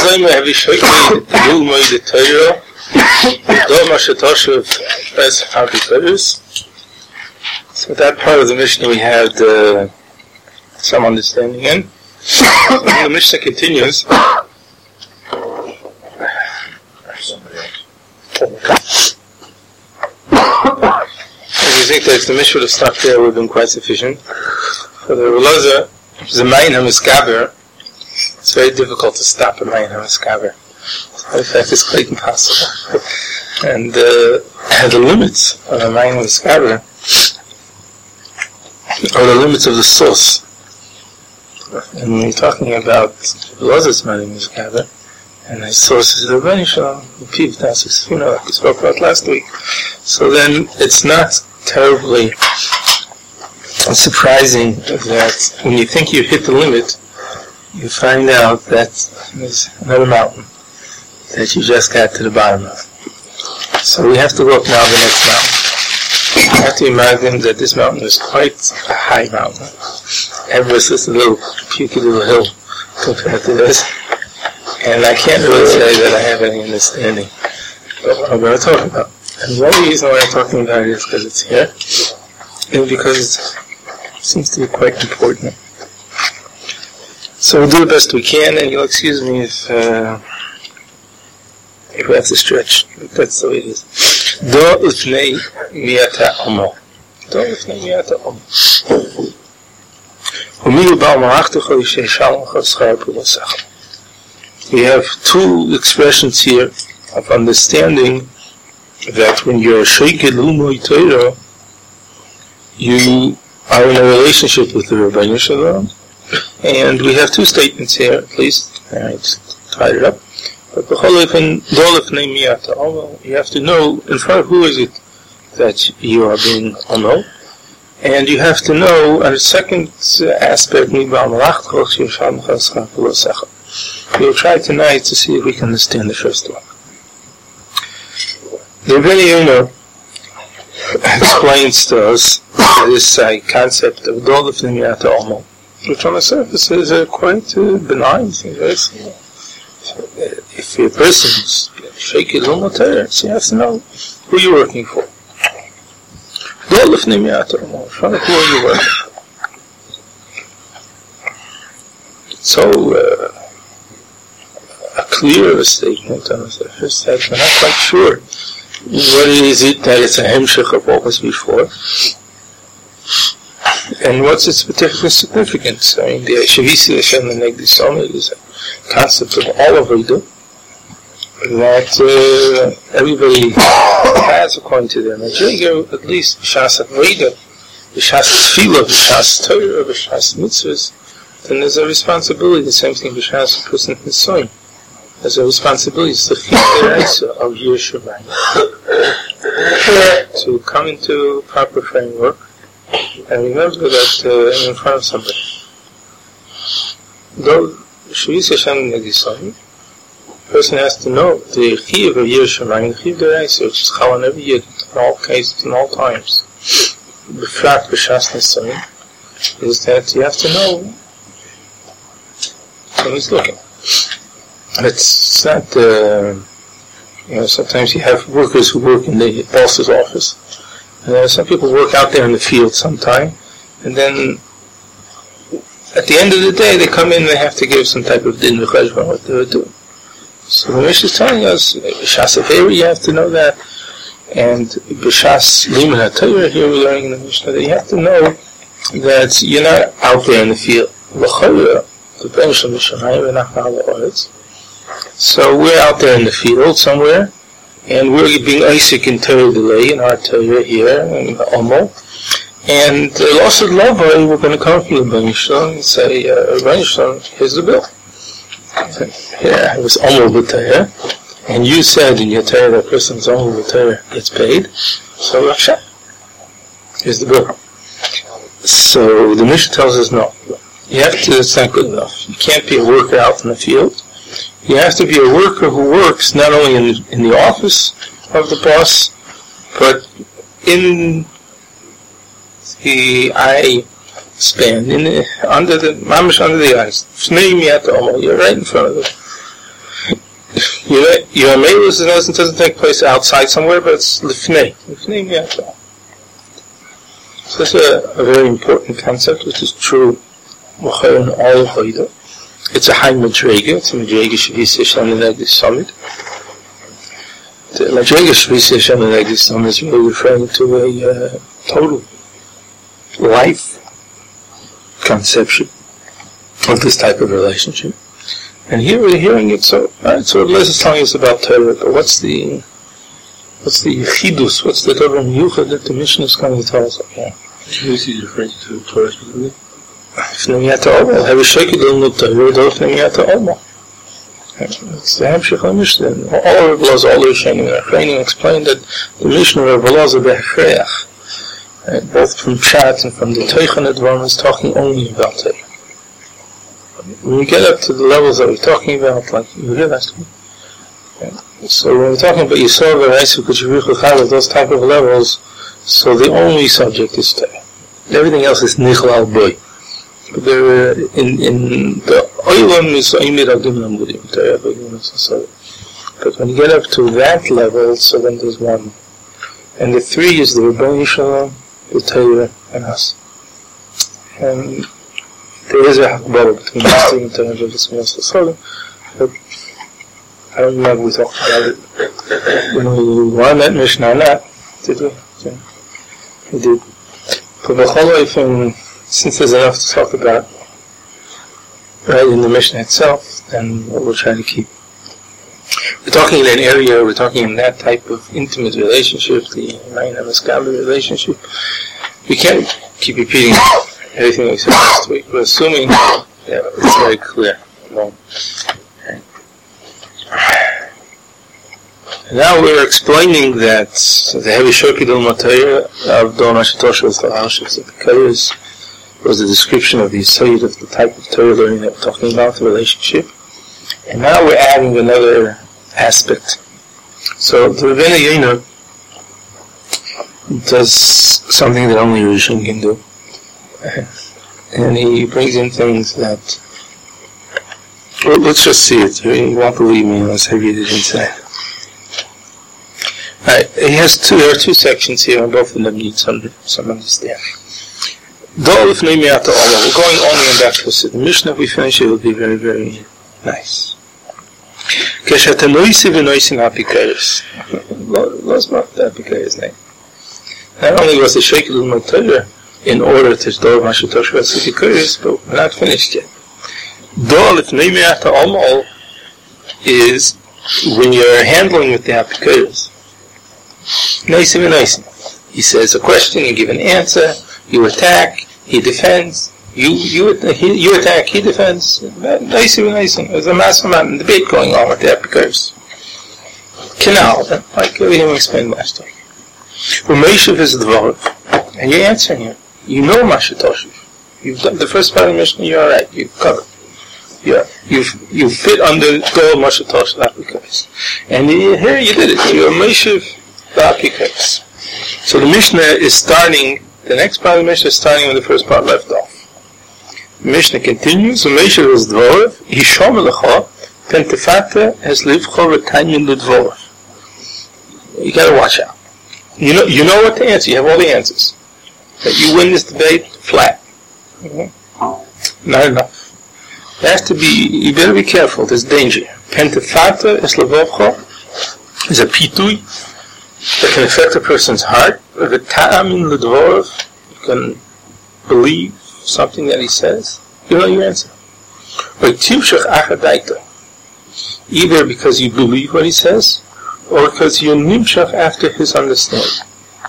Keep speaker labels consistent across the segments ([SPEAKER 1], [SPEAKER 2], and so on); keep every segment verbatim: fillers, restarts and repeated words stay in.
[SPEAKER 1] V'choyme have Yishoyme Yulmoi the Torah Doma Shetoshev as Arbitrators. So that part of the Mishnah we had uh, some understanding in. And the Mishnah continues. If you think that if the Mishnah would have stopped there, it would have been quite sufficient. For the Reloza, which is a Mayin HaMiskaber, it's very difficult to stop a Mayin HaMiskaber. In fact, it's quite impossible. And uh, the limits of a Mayin HaMiskaber are the limits of the source. And when you're talking about Reloza's Mayin HaMiskaber, and the source is the Rebbeinu Shalom, the Piv Tasis, you know, like we spoke about last week. So then it's not terribly surprising that when you think you've hit the limit, you find out that there's another mountain that you just got to the bottom of. So we have to go up now the next mountain. You have to imagine that this mountain is quite a high mountain. Everest is a little pukey little hill compared to this. And I can't really say that I have any understanding of what I'm going to talk about. And the only reason why I'm talking about it is because it's here, and because it seems to be quite important. So we'll do the best we can, and you'll excuse me if uh, if we have to stretch. That's the way it is. Do ifnei miyata omo. Do ifnei miyata omo. Umiyu ba'al ma'achtecha yishei shalomcha schar p'vosach. We have two expressions here of understanding that when you're Sheikh Lumoy Torah, you are in a relationship with the Rebbeinu Shalom. And we have two statements here, at least. I just tied it up. But you have to know in front of who is it that you are being Ono. And you have to know, and the second aspect, we'll try tonight to see if we can understand the first one. The Rebbeinu Yonah explains to us this uh, concept of Dol Lifnei Miyata Omo, which on the surface is a quite uh, benign thing, very simple. If you're a person who's shaking Lumo Torah, so you have to know who you're working for. Dol Lifnei Miyata Omo, in front of who are you working for? So, uh, a clear statement on the surface that we're not quite sure what is it that it's a hemshech of what was before, and what's its particular significance. I mean, the Shavisi Hashem and Negdi Somid is a concept of all of Ridu that uh, everybody has according to their Majigah, at least B'shas Avodah, B'shas Tefillah, B'shas Torah, B'shas Mitzvahs. Then there's a responsibility, the same thing B'shas a person in Soin. There's a responsibility to keep the Reisa of Yerushalayim, to come into proper framework and remember that uh, I'm in front of somebody. Though Shavis Hashem Negdisoim, the person has to know the Chiv of Yerushalayim, the Chiv of the Reisa, which is Chalan every year, in all cases, in all times. B'frat B'shas Nesoim, is that you have to know someone's looking. It's not, uh, you know, sometimes you have workers who work in the boss's office. Uh, some people work out there in the field sometime, and then at the end of the day they come in and they have to give some type of din v'cheshbon what they were doing. So the Mishnah is telling us, B'shas Averi, you have to know that, and B'shas Liman HaTorah, here we're learning in the Mishnah that you have to know that you're not out there in the field. So we're out there in the field somewhere, and we're being Isaac in Torah delay in our Torah here in Omo. And uh, lost of love, we're going to come from the Rebbeinu Shalom and say, uh, Rebbeinu Shalom, here's the bill. Yeah, it was Omo b'Torah, and you said in your Torah that person's Omo b'Torah gets paid. So Raksha, here's the bill. So the Mishnah tells us no. You have to, it's not good enough. You can't be a worker out in the field. You have to be a worker who works not only in, in the office of the boss, but in the eye span, in the, under the, mamish under the eyes. You're right in front of them. Your Amelus doesn't take place outside somewhere, but it's Lifnei. Lifnei Mi'ata. So that's a, a very important concept, which is true in all of Haida. It's a high Madrega. It's a Madrega Shvisa Shem Negdi Summit. The Madrega Shvisa Shem Negdi Summit is really referring to a uh, total life conception of this type of relationship. And here we're hearing it, so, right, so Les is telling us about Torah, but what's the, what's the Chidus, what's the Torah Miyuchad that the Mishnah is going to tell us about? Yeah.
[SPEAKER 2] Who is he referring to Torah specifically?
[SPEAKER 1] Fnei Omo. Have a shekid on the Torah, do Fnei Omo. It's the Hamshich of Mishnah. All of Rabbalaz, all the Rishonim, and Achreinim explained that the Mishnah of Rabbalaz is Bechreach, both from Pshat and from the Teichen Advarim, is talking only about Torah. When you get up to the levels that we're talking about, like you hear that, so when we're talking about Yisrael, V'Raisu, Kuchivichu, Chalav, those type of levels, so the only subject is Torah. Everything else is Nichlal Boy. But there, in in the Oilam is Oimid Adim Namudim, Torah B'Yunas, so. But when you get up to that level, so then there's one, and the three is the Rebbeinu Shalom, the Torah, and us. And there is a hakbara between us and Torah and Rebbeinu, but I don't remember we talked about it when we won that Mishnah or not, did we? Yeah. We did. But the since there's enough to talk about right in the Mishnah itself, then we'll try to keep. We're talking in an area, we're talking in that type of intimate relationship, the Mayna Maskaba relationship. We can't keep repeating everything we said last week. We're assuming yeah, it's very clear. Well, okay. Now we're explaining that the heavy shokid al matayr of Dor Mashatosh was the Arshis of the Kayas was a description of the Yisayid of the type of Torah learning that we're talking about, the relationship. And now we're adding another aspect. So the Rebbeinu Yonah does something that only Rishon can do. And he brings in things that, well, let's just see it. You won't believe me unless I read it inside. Alright, he has two, there are two sections here, and both of them need some, some understanding. We're going only and back to the Mishnah. If we finish it, it will be very, very nice. Not only was the Shekel al-Matayr in order to Dor Mashatosh Vasifikaris, but we're not finished yet. Dor Lifnei Me'ata Omal is when you're handling with the Apikaris. Noisim and Noisim. He says a question, you give an answer, you attack, he defends, you you he, you attack, he defends. Noisim and Noisim. There's a massive amount of debate going on with the Apikaris. Canal, like we explained last time. Umeshiv is the Dvorav, and you're answering him. You know Mashatoshiv. You've done the first part of the Mishnah, you're alright, you've covered. Yeah, you've, you fit under Dor Mashatosh Lapikais. And here you did it, you're Meshiv Lapikais. So the Mishnah is starting, the next part of the Mishnah is starting when the first part left off. The Mishnah continues, Umeshiv is Dvorav, Hishom Elecha, Pentefata has Livcho Retanyan Ludvorav. You gotta watch out. You know, you know what to answer, you have all the answers. That you win this debate flat. Mm-hmm. Not enough. There has to be, you better be careful, there's danger. Pentefata es levovcha is a pitui that can affect a person's heart. The ta'am in ledvorov, you can believe something that he says. You know your answer. Or timshach achadaita, either because you believe what he says, or because you're nimshach after his understanding.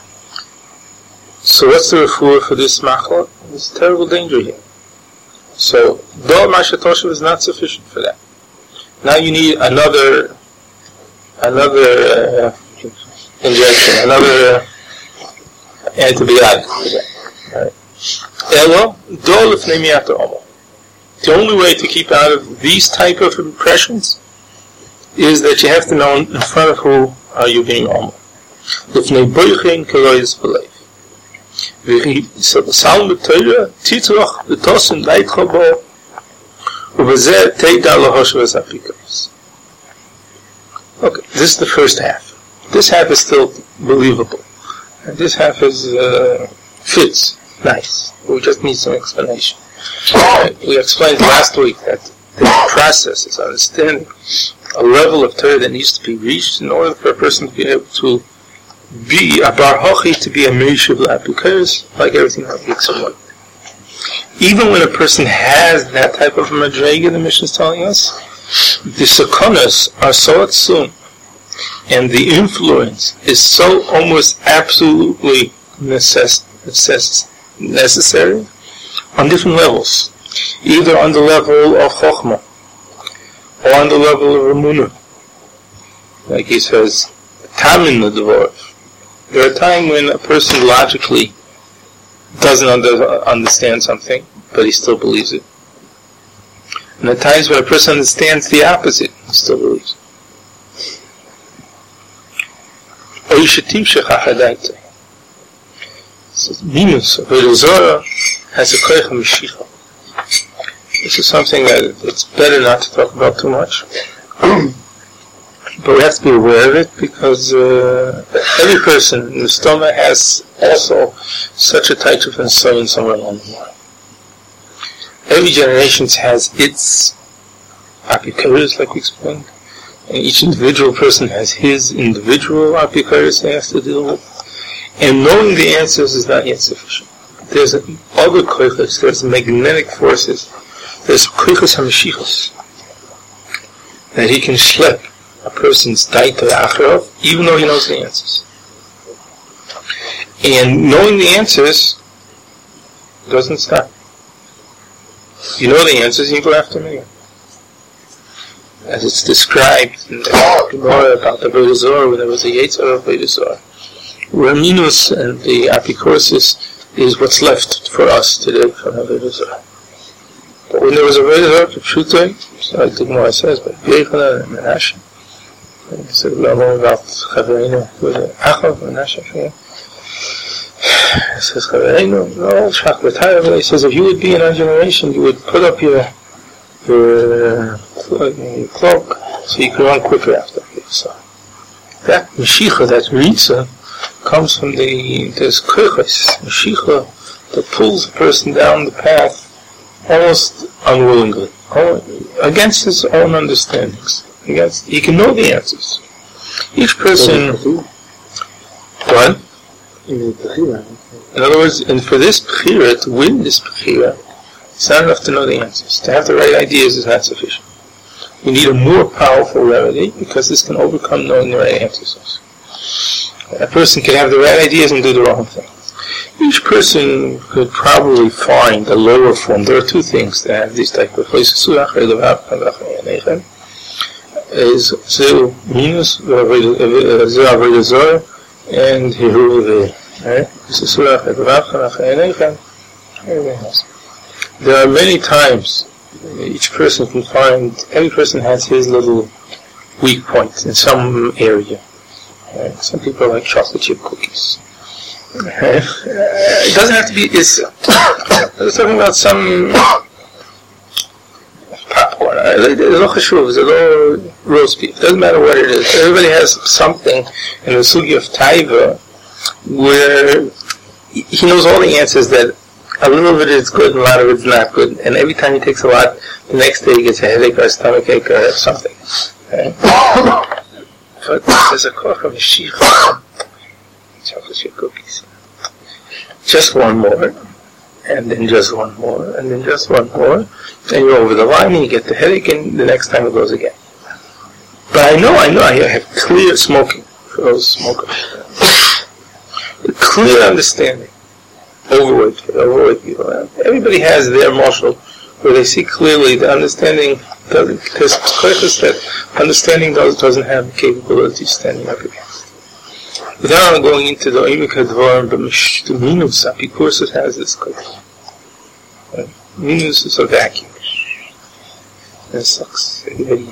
[SPEAKER 1] So what's the refuah for this machal? There's terrible danger here. So, Dor Mashatoshiv is not sufficient for that. Now you need another, another uh, injection, another uh, antibiotic for that. Right? Elo, Dor Lifnei Me'ata Omal. The only way to keep out of these type of impressions is that you have to know in front of who are you being Omal. Lifnei Boichin Kelois Belev. Psalm Torah Titzroch V'Tosim Leitcha Bo U'Bezeh Teida Lahosh V'Zapikos. Okay, this is the first half. This half is still believable. And this half is uh, fits. Nice. We just need some explanation. Uh, we explained last week that the process is understanding a level of Torah that needs to be reached in order for a person to be able to be a bar hochi, to be a meishav l'apikos, like everything that we explained. Even when a person has that type of madrega, the Mishnah is telling us, the sakonas are so atzum, and the influence is so almost absolutely necess- necess- necessary on different levels, either on the level of chokhmah or on the level of emunah. Like he says, tamin l'dvar. There are times when a person logically doesn't under, understand something, but he still believes it. And there are times when a person understands the opposite, he still believes it. Says minus Avodah Zarah has a koich mashicha. This is something that it's better not to talk about too much, but we have to be aware of it because uh, every person in the stomach has also such a type of concern somewhere along the line. Every generation has its apikoros, like we explained. And each individual person has his individual apikoros they have to deal with. And knowing the answers is not yet sufficient. There's other koichos, there's magnetic forces, there's koichos hamashichos, that he can schlep a person's daita acharov, even though he knows the answers. And knowing the answers doesn't stop. You know the answers, you go after them anyway. As it's described in the Gemara about the Avodah Zarah, when there was a Yetzer of Avodah Zarah, where Minus and the Apikorsis is what's left for us today from Avodah Zarah. But when there was a Avodah Zarah, Pshutai, so like the Gemara says, by Yechanan and Menashe, and he said about Chavereinu, was it Achav, Menashe, yeah. He says, Chavereinu, no, Shach B'Tayah, but he says, if you would be in our generation, you would put up your your, uh, your cloak so you could run quicker after. So that Mashiach, that Ritza, comes from the, there's Koichos, Mashiach, that pulls a person down the path almost unwillingly, against his own understandings. Against, he can know the answers. Each person, what? In other words, and for this Bechira, to win this Bechira, it's not enough to know the answers. To have the right ideas is not sufficient. We need a more powerful remedy, because this can overcome knowing the right answers. A person can have the right ideas and do the wrong thing. Each person could probably find a lower form. There are two things that have these type of places. Is Zil minus Zil Avodah Zarah and Hiru. There are many times each person can find, every person has his little weak point in some area. Right? Some people like chocolate chip cookies. Right? It doesn't have to be, it's, we're talking about some popcorn. It's no chashuv, it's no roast beef. It doesn't matter what it is. Everybody has something in the sugi of taiva where he knows all the answers, that a little bit is good and a lot of it's not good. And every time he takes a lot, the next day he gets a headache or a stomach ache or something. Right? But there's a koch of Mashiach, chocolate chip cookies. Just one more, and then just one more, and then just one more, and you're over the line and you get the headache, and the next time it goes again. But I know, I know, I have clear smoking for those smokers. Clear understanding. Overweight, overweight people. Everybody has their marshal where they see clearly the understanding. Doesn't, there's questions that understanding does, doesn't have the capability of standing up against. Without going into the Oimika Dvar, but the Minus, Apikursus has this question. Right? Minus is a vacuum. It sucks.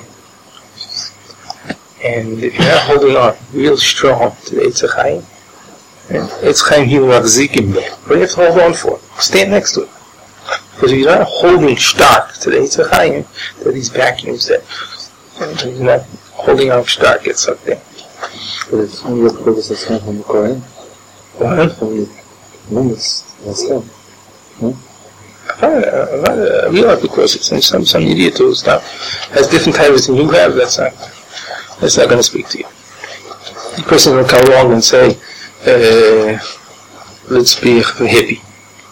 [SPEAKER 1] And if you're not holding on real strong to the Eitz HaChaim, Eitz HaChaim Hilu Machzikim, what do you have to hold on for? Stand next to it. Because if you're not holding stock to the Eitz HaChaim, there are these vacuums that He's not holding on stark, it's up there.
[SPEAKER 3] But it's only because it's not from the Koran.
[SPEAKER 1] What?
[SPEAKER 3] No, it's that's them. No?
[SPEAKER 1] I realize because it's in some some idiot who stuff has different titles than you have. That's not that's not going to speak to you. The person will come along and say, uh, "Let's be a hippie."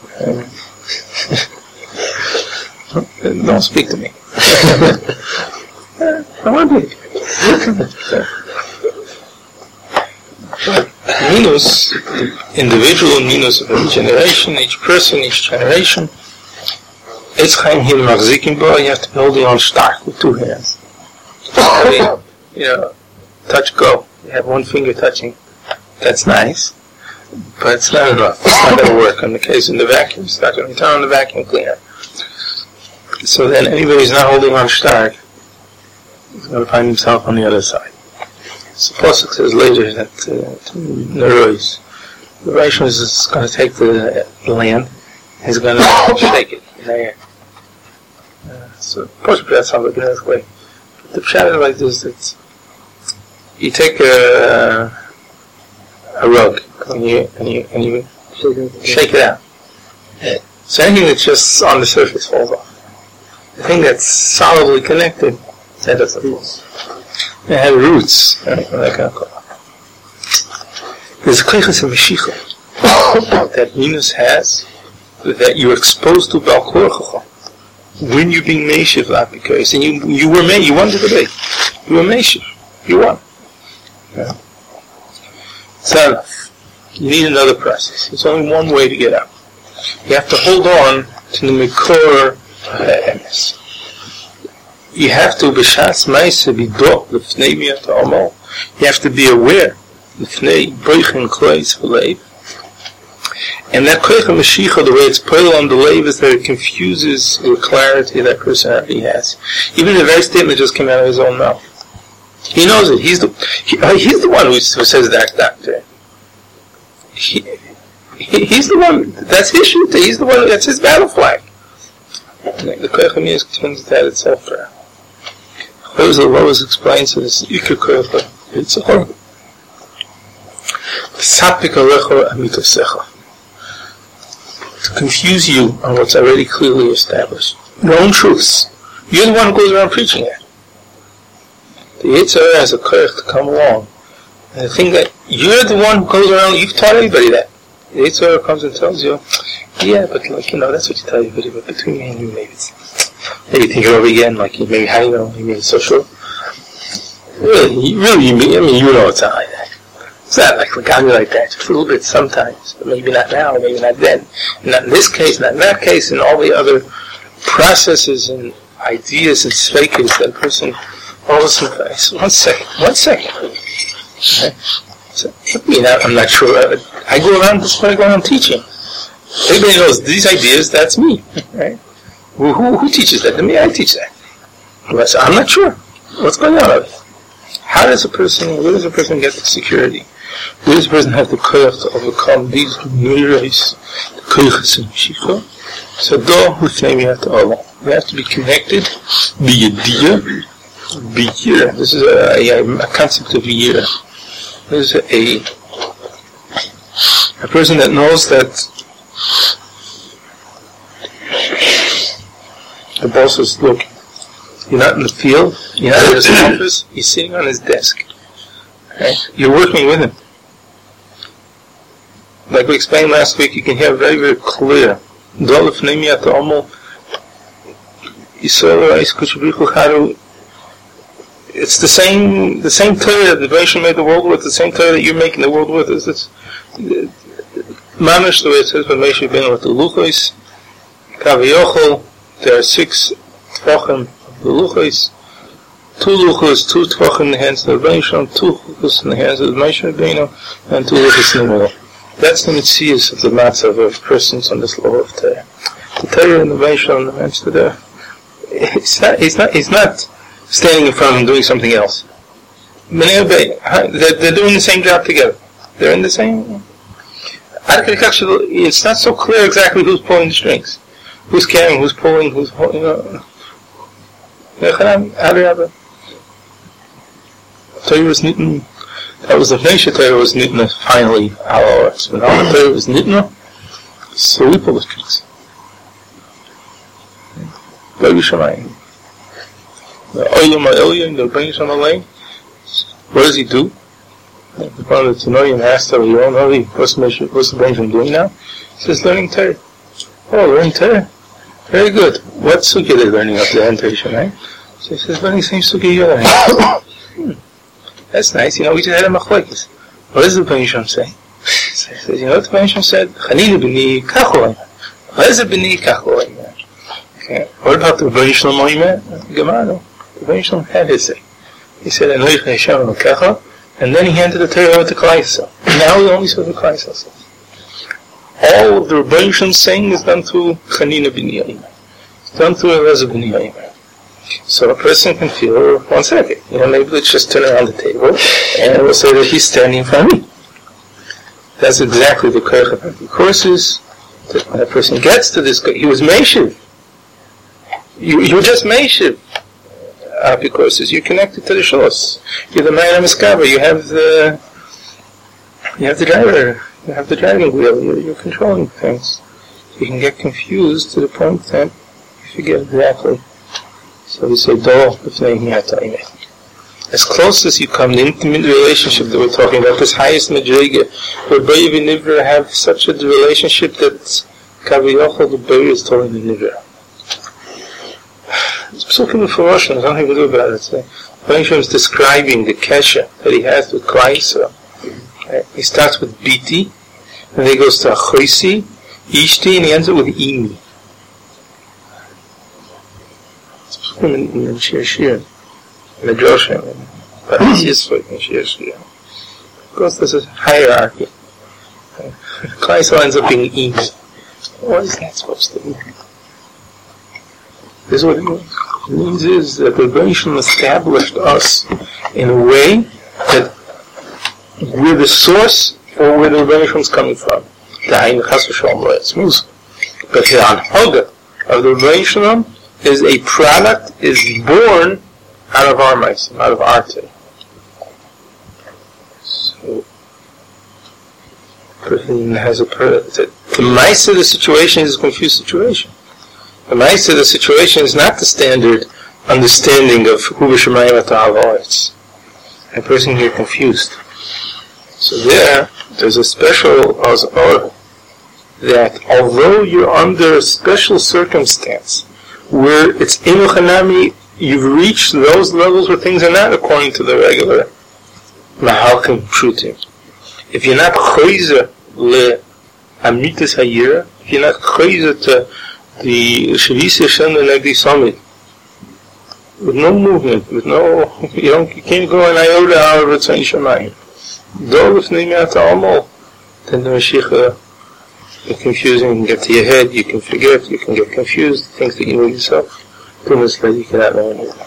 [SPEAKER 1] Uh, don't speak to me. uh, I want to be. Minus individual, minus of each generation, each person, each generation. It's chaim here machzikim bo. You have to be holding on stark with two hands. You know, touch go. You have one finger touching. That's nice, but it's not enough. It's not going to work. In the case in the vacuum, it's not going to turn on the vacuum cleaner. So then, anybody who's not holding on stark is going to find himself on the other side. So Pasuk says later that uh, Nerois, the Rishon is going to take the land, he's going to shake it in the air. Uh, so of course that sounds like an earthquake. But the pshat is like this: that you take a a rug and you and you and you shake it out. So anything that's just on the surface falls off. The thing that's solidly connected, that doesn't fall. They have roots. Right? There's a klichas of Mashiach that Minus has, that you're exposed to Bal Korchocha. When you're being Meshiv Lapikos, and you you were made, you won the debate. You were Meshiv. You won. Yeah. So you need another process. There's only one way to get out. You have to hold on to the Mikor Emes. You have to b'shas ma'aseh b'doch l'fnei miyat ha'omal. You have to be aware l'fnei broichen klois v'leiv. And that koich HaMashiach, the way it's put on the leiv, is that it confuses the clarity that personality has. Even the very statement just came out of his own mouth. He knows it. He's the he, he's the one who, who says that doctor. He, he, he's the one. That's his shoot. He's the one. That's his battle flag. The koich HaMashiach turns that itself around. Those are always explains that it's Iker Koich HaYitzchak. Sapik Alecha Amitosecha. To confuse you on what's already clearly established. Your own truths. You're the one who goes around preaching it. The Yitzhak has a koich to come along. And the thing that you're the one who goes around, you've taught everybody that. The Yitzhak comes and tells you, yeah, but like, you know, that's what you tell everybody, but between me and you, maybe it's, maybe think it over again, like, maybe how you know, maybe it's so sure. Really, really, you mean, I mean, you know it's not like that. It's not like Lagami like that, just a little bit sometimes, but maybe not now, maybe not then. Not in this case, not in that case, and all the other processes and ideas and sveikas that a person all of a sudden face. One second, one second. Okay. So, I mean, I'm not sure. I go around, this is what I go around teaching. Everybody knows these ideas, that's me. Right? Who, who, who teaches that? To me, I teach that. So I'm not sure. What's going on with it? How does a person, where does a person get the security? Where does a person have the koyach to overcome these mirrors, the koyachas and shikha? So, do, l'fnei miyat ha'olam. We have to be connected, be yediyah, be yirah. This is a, a, a concept of yirah. This is a, a person that knows that the boss is looking. You're not in the field, you're not in his office, he's sitting on his desk. Okay? You're working with him. Like we explained last week, you can hear very, very clear. It's the same the same Torah that the Rishon made the world with, the same Torah that you're making the world with. It's, it's Mamish, the way it says by Moshe Rabbeinu with the Luchos, Kavayochel, there are six Tvachim. The luchos, two luchos, two tvachim in the hands of the Rishon, two luchos in the hands of the Moshe Rabbeinu, and two luchos in the middle. That's the mitzvahs of the matzav of persons on this law of Torah. The Torah and the Rishon, the mention there, it's not, it's not, it's not standing in front of him doing something else. They're, they're doing the same job together. They're in the same. It's not so clear exactly who's pulling the strings, who's carrying, who's pulling, who's holding. You know. Torah was nitten, that was the Fneisha Torah was nitten finally hours. When all the Torah was nitten, so we pull the tricks. Go Yerushalayim. The Olam HaElyon, the Rebbeinu Shalom Aleichem, what does he do? The part of the Tanoim asked her, you all know, what's the Rebbeinu Shalom doing now? He says, learning Torah. Oh, learning Torah? Very good. What sugya are they learning up there in Torah, right? So he says, learning the same sugya you're learning. hmm. That's nice. You know, we just had a machlokes. What does the Rebbeinu Shalom say? So he says, you know what the Rebbeinu Shalom said? Chanina b'ni kacholayim. What is it b'ni kacholayim? Okay. What about the Rebbeinu Shalom Oimer? Gemara, no. The Rebbeinu Shalom had his say. He said, Anoich Hashem Elokecha, and then he handed the Torah over to Klal Yisrael. Now he only says the Klal Yisrael. All of the Rebbeinu Shalom saying is done through Chanina b'ni Oimer. It's done through Elazar b'ni Oimer. So a person can feel, one second, you know, maybe let's just turn around the table and we'll say that he's standing in front of me. That's exactly the Koyach of the courses. That when a person gets to this, he was Meishiv. You, you were just Meishiv. Happy courses. You're connected to the shos. You're the man of Miskaba. You have the, you have the driver. You have the driving wheel. You're, you're controlling things. You can get confused to the point that you forget exactly. So we say, Do, as close as you come, the intimate relationship that we're talking about, this highest madriga, where Bayi and Nivra have such a relationship that Kaviyachal, the Bayi is telling the Nivra. It's psukim b'forosh, there's nothing to do about it. So, Bayi is describing the kesha that he has with Klal Yisrael. Right? He starts with Biti, and then he goes to Achoisi, Ishti, and he ends up with Imi. In, in, in Shir Shir, in the Joshua, but it's Yisroel in Shir Shir. Of course, there's a hierarchy. Klal Yisrael ends up being Im. What is that supposed to mean? This is what it means. It means is that the Rebbeinu Shalom established us in a way that we're the source or where the Rebbeinu Shalom is coming from. The Hainu Chas V'Shalom Lo Yatzmuz. But the Anhoga of the Rebbeinu Shalom is a product, is born out of our mice, out of our day. So, person has a the, the mice of the situation is a confused situation. The mice of the situation is not the standard understanding of who v'shemayim ata'avoritz. A person can get confused. So there, there's a special order that although you're under a special circumstance, where it's inuchanami, you've reached those levels where things are not according to the regular mahalkim pshutim. If you're not choizer le amitas hayira, if you're not choizer to the shavisi Hashem negdi summit, with no movement, with no, you don't, you can't go an iota out of Ritzayin Shamayim. Though if nimiata almo, then the Mashiach. You're confusing, you can get to your head, you can forget, you can get confused, things that you know yourself. Goodness, that you cannot know anything.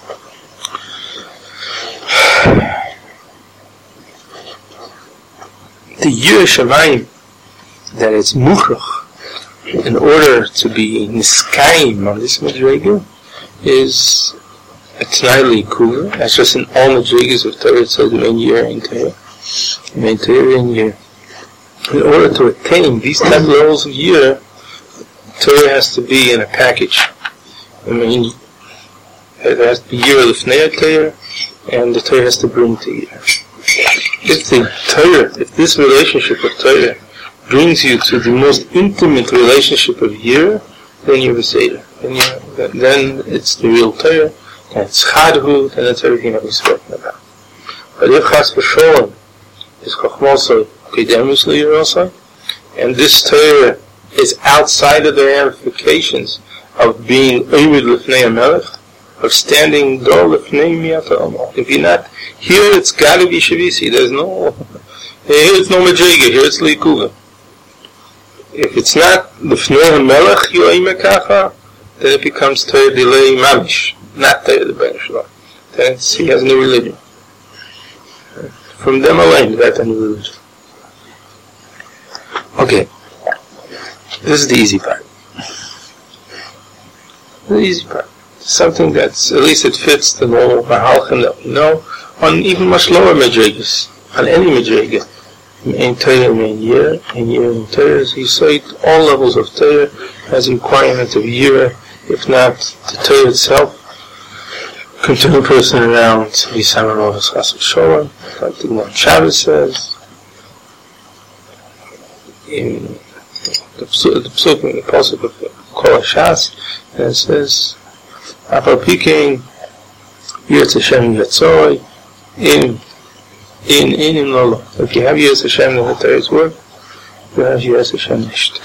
[SPEAKER 1] The Yireh Shamayim, that it's mukhrach, in order to be niskayim on this madriga, is a t'nai l'ikula. That's just in all madrigas of Torah, it says the main Yireh in Torah. The main Torah in Yireh. In order to attain these type of levels of year, Torah has to be in a package. I mean, there has to be year l'fnei Torah, and the Torah has to bring to year. If the Torah, if this relationship with Torah brings you to the most intimate relationship of year, then you're a Seder. Then, you're, then it's the real Torah, and it's Chadhu, and it's everything that we've spoken about. But if Chas v'Sholem is Chochmosoi, and this Torah is outside of the ramifications of being Ovid L'fnei HaMelech, of standing Dor L'fnei Miyata Omo. If you're not, here it's got to be Shavisi. There's no, here it's no Madriga, here it's L'ikuva. If it's not L'fnei HaMelech Yoim Ekacha, then it becomes Torah D'lei Mamish, not Torah D'Bein Shalom. Then it's, he has a new religion. From them alone, that's a new religion. Okay, this is the easy part. The easy part. Something that's, at least it fits the normal mahalchim that we know. on even much lower madrigas, on any madriga. In Torah, in year, in year, in Torah, he said all levels of Torah has a requirement of year, if not the Torah itself. Come to a person around Yisrael Rosh Chassid Sholem, like the Gemara Shabbos says. In the Psuk, in the Pasuk of Kol HaShas, and it says, Afal Pikein, Yirtz Hashem Yatzoi, in In, in, in, Lolo. If you have Yiras Hashem in the Torah's word, you have Yiras Hashem Nisht.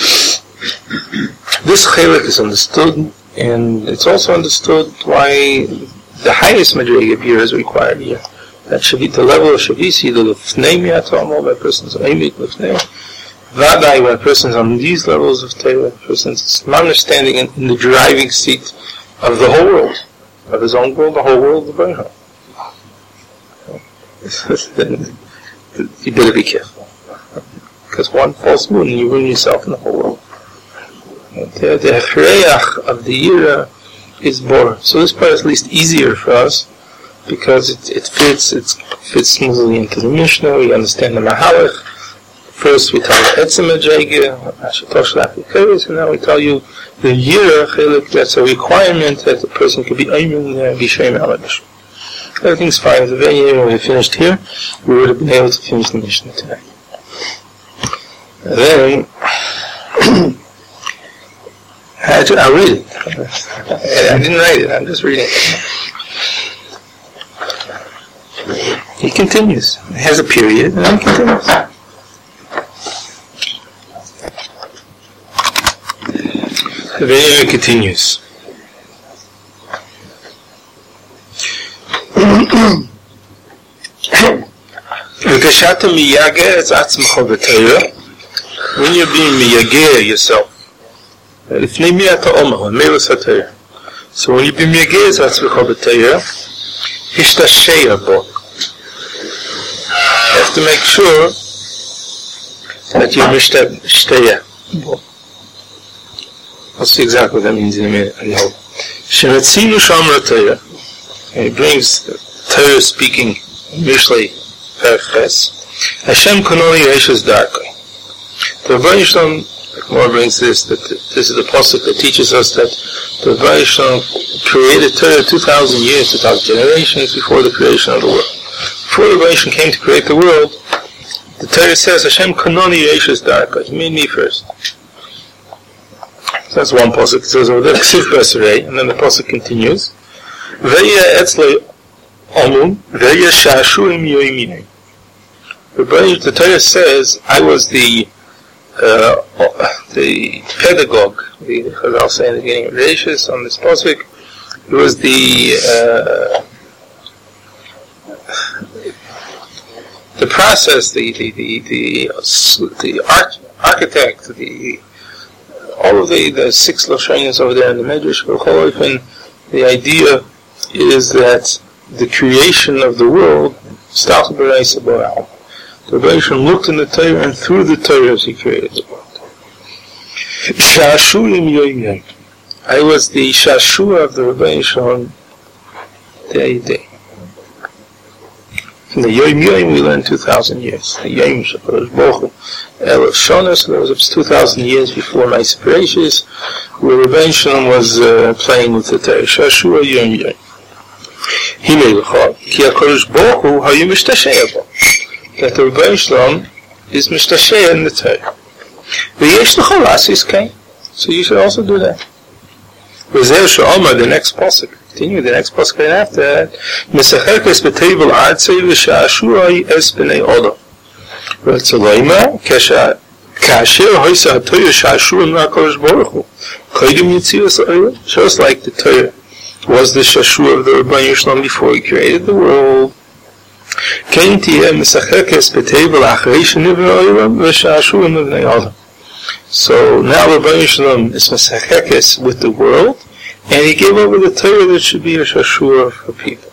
[SPEAKER 1] This Chelek is understood, and it's also understood why the highest Madriga of Yira is required here. That should be the level of Shavisi, the Lefnei Mi'atomo, by a person's Oimik Lefnei. Vadai, when a person's on these levels of Torah, a person's understanding in, in the driving seat of the whole world, of his own world, the whole world of the Baruch. You better be careful, because one false moon and you ruin yourself in the whole world. The the Chreach of the Yira is Bor. So this part is at least easier for us because it it fits it fits smoothly into the Mishnah. We understand the Mahalach. First we tell you Etzem Madriga, Ashatosh Lachikeres, and now we tell you the Yira Chelik. That's a requirement that the person could be Ayman B'Shem Alabish. Everything's fine. The venue, when we finished here, we would have been able to finish the Mishnah today. And then, I to, I'll read it. I didn't write it, I'm just reading it. He continues. It has a period, and then he continues. The venue continues. When you're being miyageh yourself, so when you be miyageh you have to make sure that you're mishtaya. I'll see exactly what that means in a minute. I hope. And he brings the Torah speaking Mishlei Perches. Hashem Kononi Reishas Darkei. The Rebbeinu Shalom, the Gemara brings this, that this is the Pasuk that teaches us that the Rebbeinu Shalom created Torah two thousand years, two thousand generations before the creation of the world. Before the Rebbeinu Shalom came to create the world, the Torah says Hashem Kononi Reishas Darkei. He made me first. So that's one Pasuk. It says over there, Ksiv Beserei, and then the Pasuk continues. Ve'ya etzlei omun, ve'ya shashuim yoimine. The Torah says, I was the uh, the pedagogue, the Chazal say in the beginning of Reishis on this pasuk. It was the uh, the process, the the the the, the arch, architect, the all of the, the six lashonos over there in the Medrash. The idea is that the creation of the world starts with Bereis Habara'al. The Rebbeinu Shalom looked in the Torah, and through the Torah he created the world. Shashurim yoyim. I was the Shashua of the Rebbeinu Shalom day day. From the Yoyim Yoyim we learned two thousand years. The Yoyim Shakadosh Baruch Hu Elef Shana, so there was two thousand years before my separations, where Rebbeinu Shalom was uh, playing with the Torah. Shashua Yoyim Yoyim. Himei L'cha, Ki HaKadosh Baruch Hu Hayu Mishtashei Bo. That the Rebbeinu Shalom is Mishtashei in the Torah. V'yesh L'cha Lasis Kain. So you should also do that. V'zeh Sh'omar, the next pasuk. Continue the next pasuk right after that. Mesacherkes b'tevel atzei v'sha'ashurai es b'nei Odom. V'tzaloima kasher hoysa ha'toyah sha'ashurim na'akadosh baruch hu. Kodim yitzias ha'olam. Just like the Torah was the shashua of the Rebbeinu Shalom before he created the world. Kain tiyeh mesacherkes b'tevel achrei shenivra ha'olam v'sha'ashurim b'nei Odom. So now Rebbeinu Shalom is mesacherkes with the world, and he gave over the Torah that should be a shashua for people.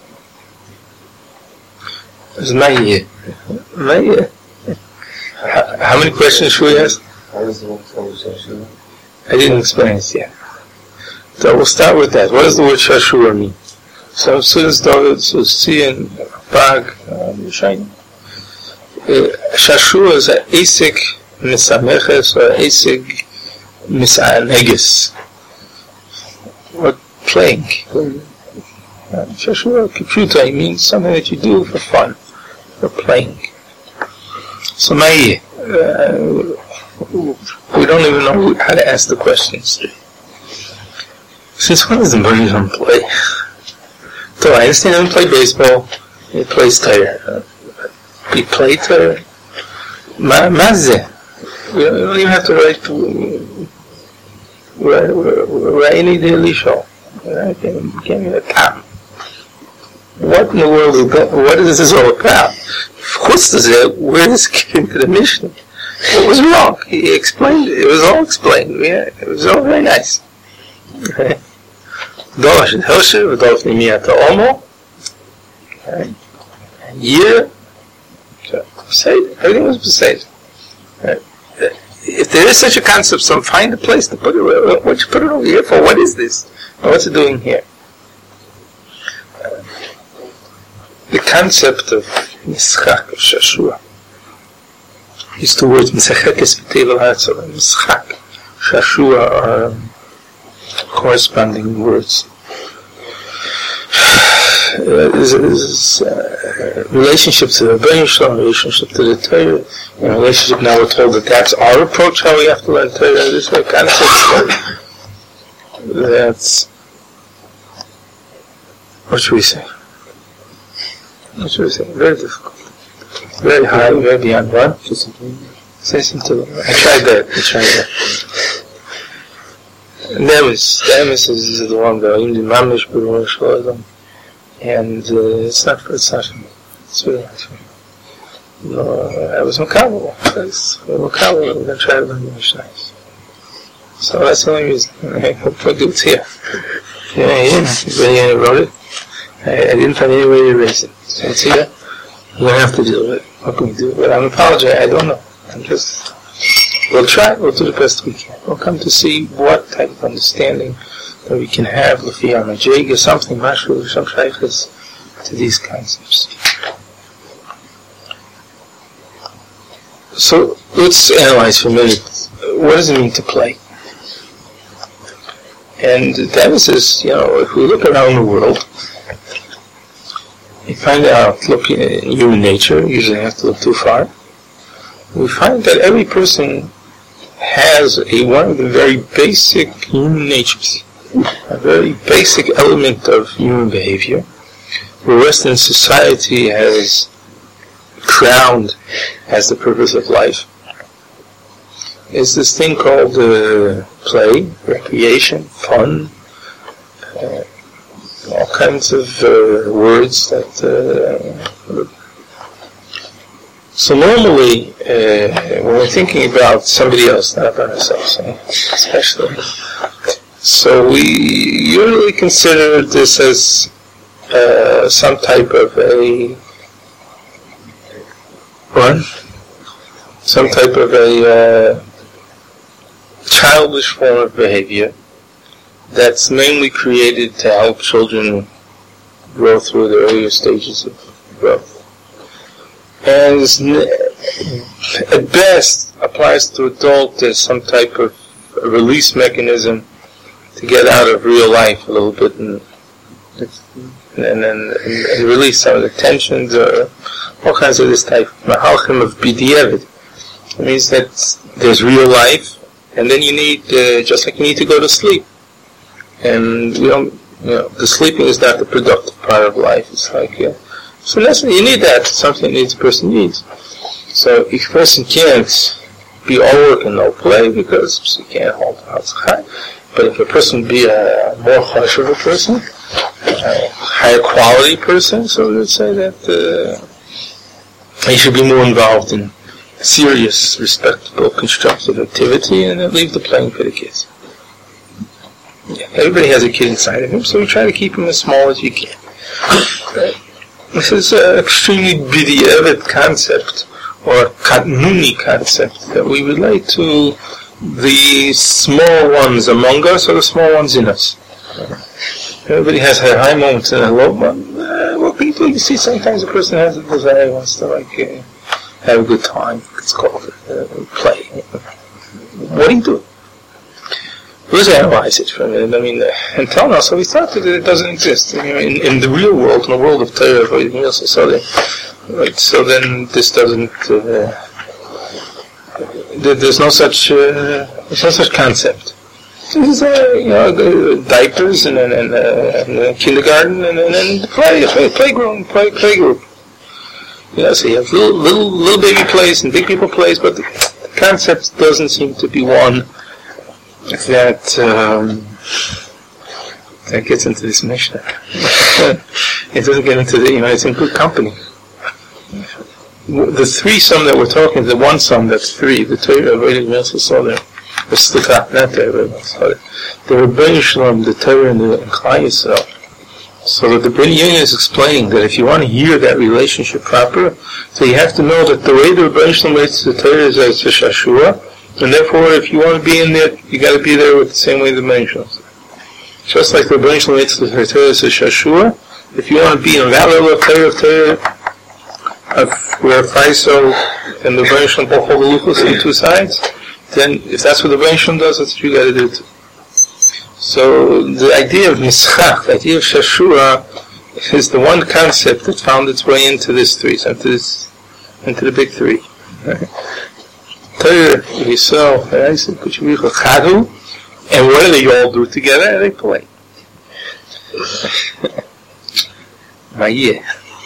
[SPEAKER 1] It's Ma'iyeh. Ma'iyeh. How many questions should we ask?
[SPEAKER 3] How does the word shashua?
[SPEAKER 1] I didn't explain it yet. So we'll start with that. What does the word shashua mean? So as soon as David so see in Bag Yishayim, Shashua is a Esik Misameches or Esik Misaneges. What playing? Shashua Kiputa means something that you do for fun, for playing. So Mai, uh, we don't even know how to ask the questions. Since when does the Bergeron play? So I understand him play baseball, he plays tire. He played tire. Mazze. We don't even have to write write any daily show. Give me a time. What in the world is going, what is this all about? Chutz zeh, where is getting to the Mishnah? What was wrong? He explained it. It was all explained. Yeah, it was all very nice. Okay. Dolash and Hoshe, V'dolf Nimiyata Omo. Okay. Year. Pesed. Everything was Pesed. Right. If there is such a concept, so find a place to put it. What you put it over here for? What is this? What's it doing here? Uh, the concept of Mischak, of Shashua. These two words, Mischakes V'tevel Hatzor, Mischak, Shashua are um, corresponding words. Uh, is, is uh, relationship to the Rebbeinu Shalom, relationship to the Torah, and relationship now we're told that that's our approach, how we have to learn Torah. This is a concept that's, what should we say? What should we say? Very difficult. Very high, very beyond what? Say something. I tried that, I tried that. Nemes, Nemes is the one that in the Mamish B'Ruach Shalom. And uh, it's not for it's not it's really not for me. No, I was Makabal. It's Makabal, we're going to try to learn the Mishnah. So that's the only reason. I hope I do it here. Yeah, yeah, when I wrote it, I, I didn't find any way to erase it. So you see that? We're going to have to deal with it. What can we do? But I'm apologizing, I don't know. I'm just, we'll try, we'll do the best we can. We'll come to see what type of understanding that we can have Lefi HaMajig or something, Mashru, some shaykhs to these concepts. So let's analyze for a minute. What does it mean to play? And that is, you know, if we look around the world, we find out, looking at human nature, usually don't have to look too far, we find that every person has a one of the very basic human natures. A very basic element of human behavior, where Western society has crowned as the purpose of life, is this thing called uh, play, recreation, fun, uh, all kinds of uh, words that. Uh, so normally, uh, when we're thinking about somebody else, not about ourselves, eh? Especially. So we usually consider this as uh, some type of a what? Some type of a uh, childish form of behavior that's mainly created to help children grow through the earlier stages of growth. And at best applies to adult as some type of release mechanism to get out of real life a little bit and and, and, and release some of the tensions or all kinds of this type of mahalchim of b'diavad. It means that there's real life, and then you need, uh, just like you need to go to sleep. And you don't, you know, the sleeping is not the productive part of life. It's like, uh, so that's, you need that. It's something that needs, a person needs. So each person can't be all work and no play because you can't hold the house high. But if a person be a more harsh of a person, a higher quality person, so let's say that uh, he should be more involved in serious, respectable, constructive activity, and then leave the playing for the kids. Yeah, everybody has a kid inside of him, so we try to keep him as small as you can. This is an extremely b'diavad concept, or a katnuni concept, that we relate to the small ones among us or the small ones in us. Everybody has her high moments and her low moments. Uh, well, people, you see, sometimes a person has a desire, wants to, like, uh, have a good time. It's called uh, play. What do you do? Let's analyze it for a minute. I mean, uh, until now, so we thought that it doesn't exist. You know, in, in the real world, in the world of Torah, so, they, right, so then this doesn't, uh, there's no such, uh, there's no such concept. This is, uh, you know, diapers and, and, and, uh, and uh, kindergarten and, and, and play, play, playground, play, playgroup. You know, so you have little, little, little baby plays and big people plays, but the, the concept doesn't seem to be one that um, that gets into this Mishnah. It doesn't get into the, you know, it's in good company. The three sum that we're talking, the one sum that's three, the Torah of Eilid Milsa Soder, the Slicha, not the Torah of Eilid Soder, the Rebbeinu Shalom, the Torah and the Klal Yisrael. So that the Ben Yonah is explaining that if you want to hear that relationship proper, so you have to know that the way the Rebbeinu Shalom relates to the Torah is as a Shashua, and therefore, if you want to be in there, you got to be there with the same way the Rebbeinu is. Just like the Rebbeinu Shalom relates to the Torah as a Shashua, if you want to be in that level of Torah, of Torah, of where Faiso and the Rebbeinu Shalom both hold the luchos on two sides, then if that's what the Rebbeinu Shalom does, that's what you got to do too. So the idea of Nischach, the idea of Shashua, is the one concept that found its way into this three, so into this, into the big three. Torah, Yisrael, Isaac, Kuchvicha, Chadu, and what do they all do together? They play. Ma'yeh.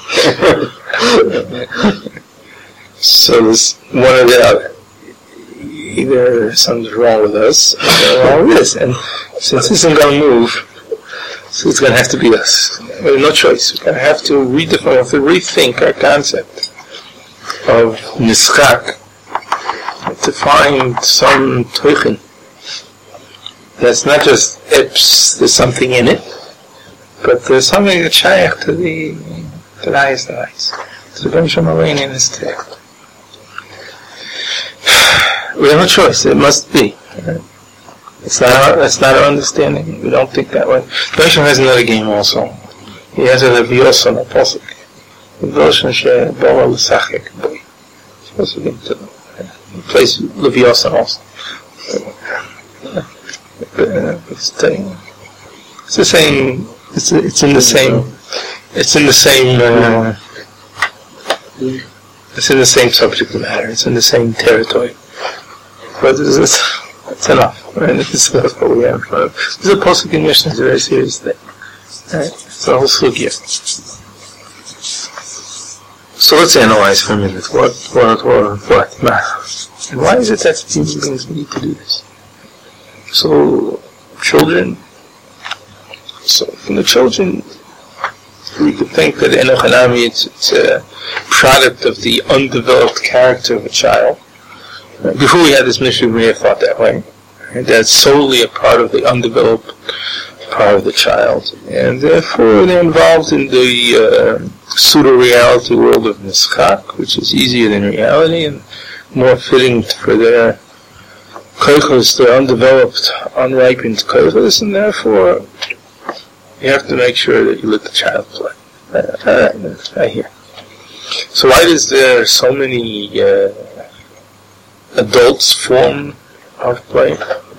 [SPEAKER 1] So there's one or the other. Either something's wrong with us, or something's wrong with this. And since this isn't going to move, so it's going to have to be us. We have no choice. We're going to have to redefine, we have to rethink our concept of Nischach, to find some teuchen that's not just ips, there's something in it, but there's something that's shaykh to the to the highest of highs, to the Ben Shemarein in his text. We have no choice, it must be. It's not our, that's not our understanding, we don't think that way. Ben Shemarein has another game also. He has a Levios on a posuk. Levios shebora l'sachek boy. He's supposed to get to them. He plays Leviathan also. It's the same. It's it's in the same. It's in the same. Uh, it's in the same subject matter. It's in the same territory. But it's, it's, it's enough. Right? This is what we have in front of. This is a posuk in Mishnah. It's a very serious thing. Right? It's a whole sugya. So let's analyze for a minute what, what, what, what, and why is it that human beings need to do this? So, children, so from the children, we could think that Enoch Hanami, it's, it's a product of the undeveloped character of a child. Before we had this mission, we may have thought that way. And that's solely a part of the undeveloped part of the child. And therefore they're involved in the uh, pseudo-reality world of Nischach, which is easier than reality and more fitting for their koichos, their undeveloped, unripened koichos, and therefore you have to make sure that you let the child play. Uh, uh, I hear. So why is there so many uh, adults form of play?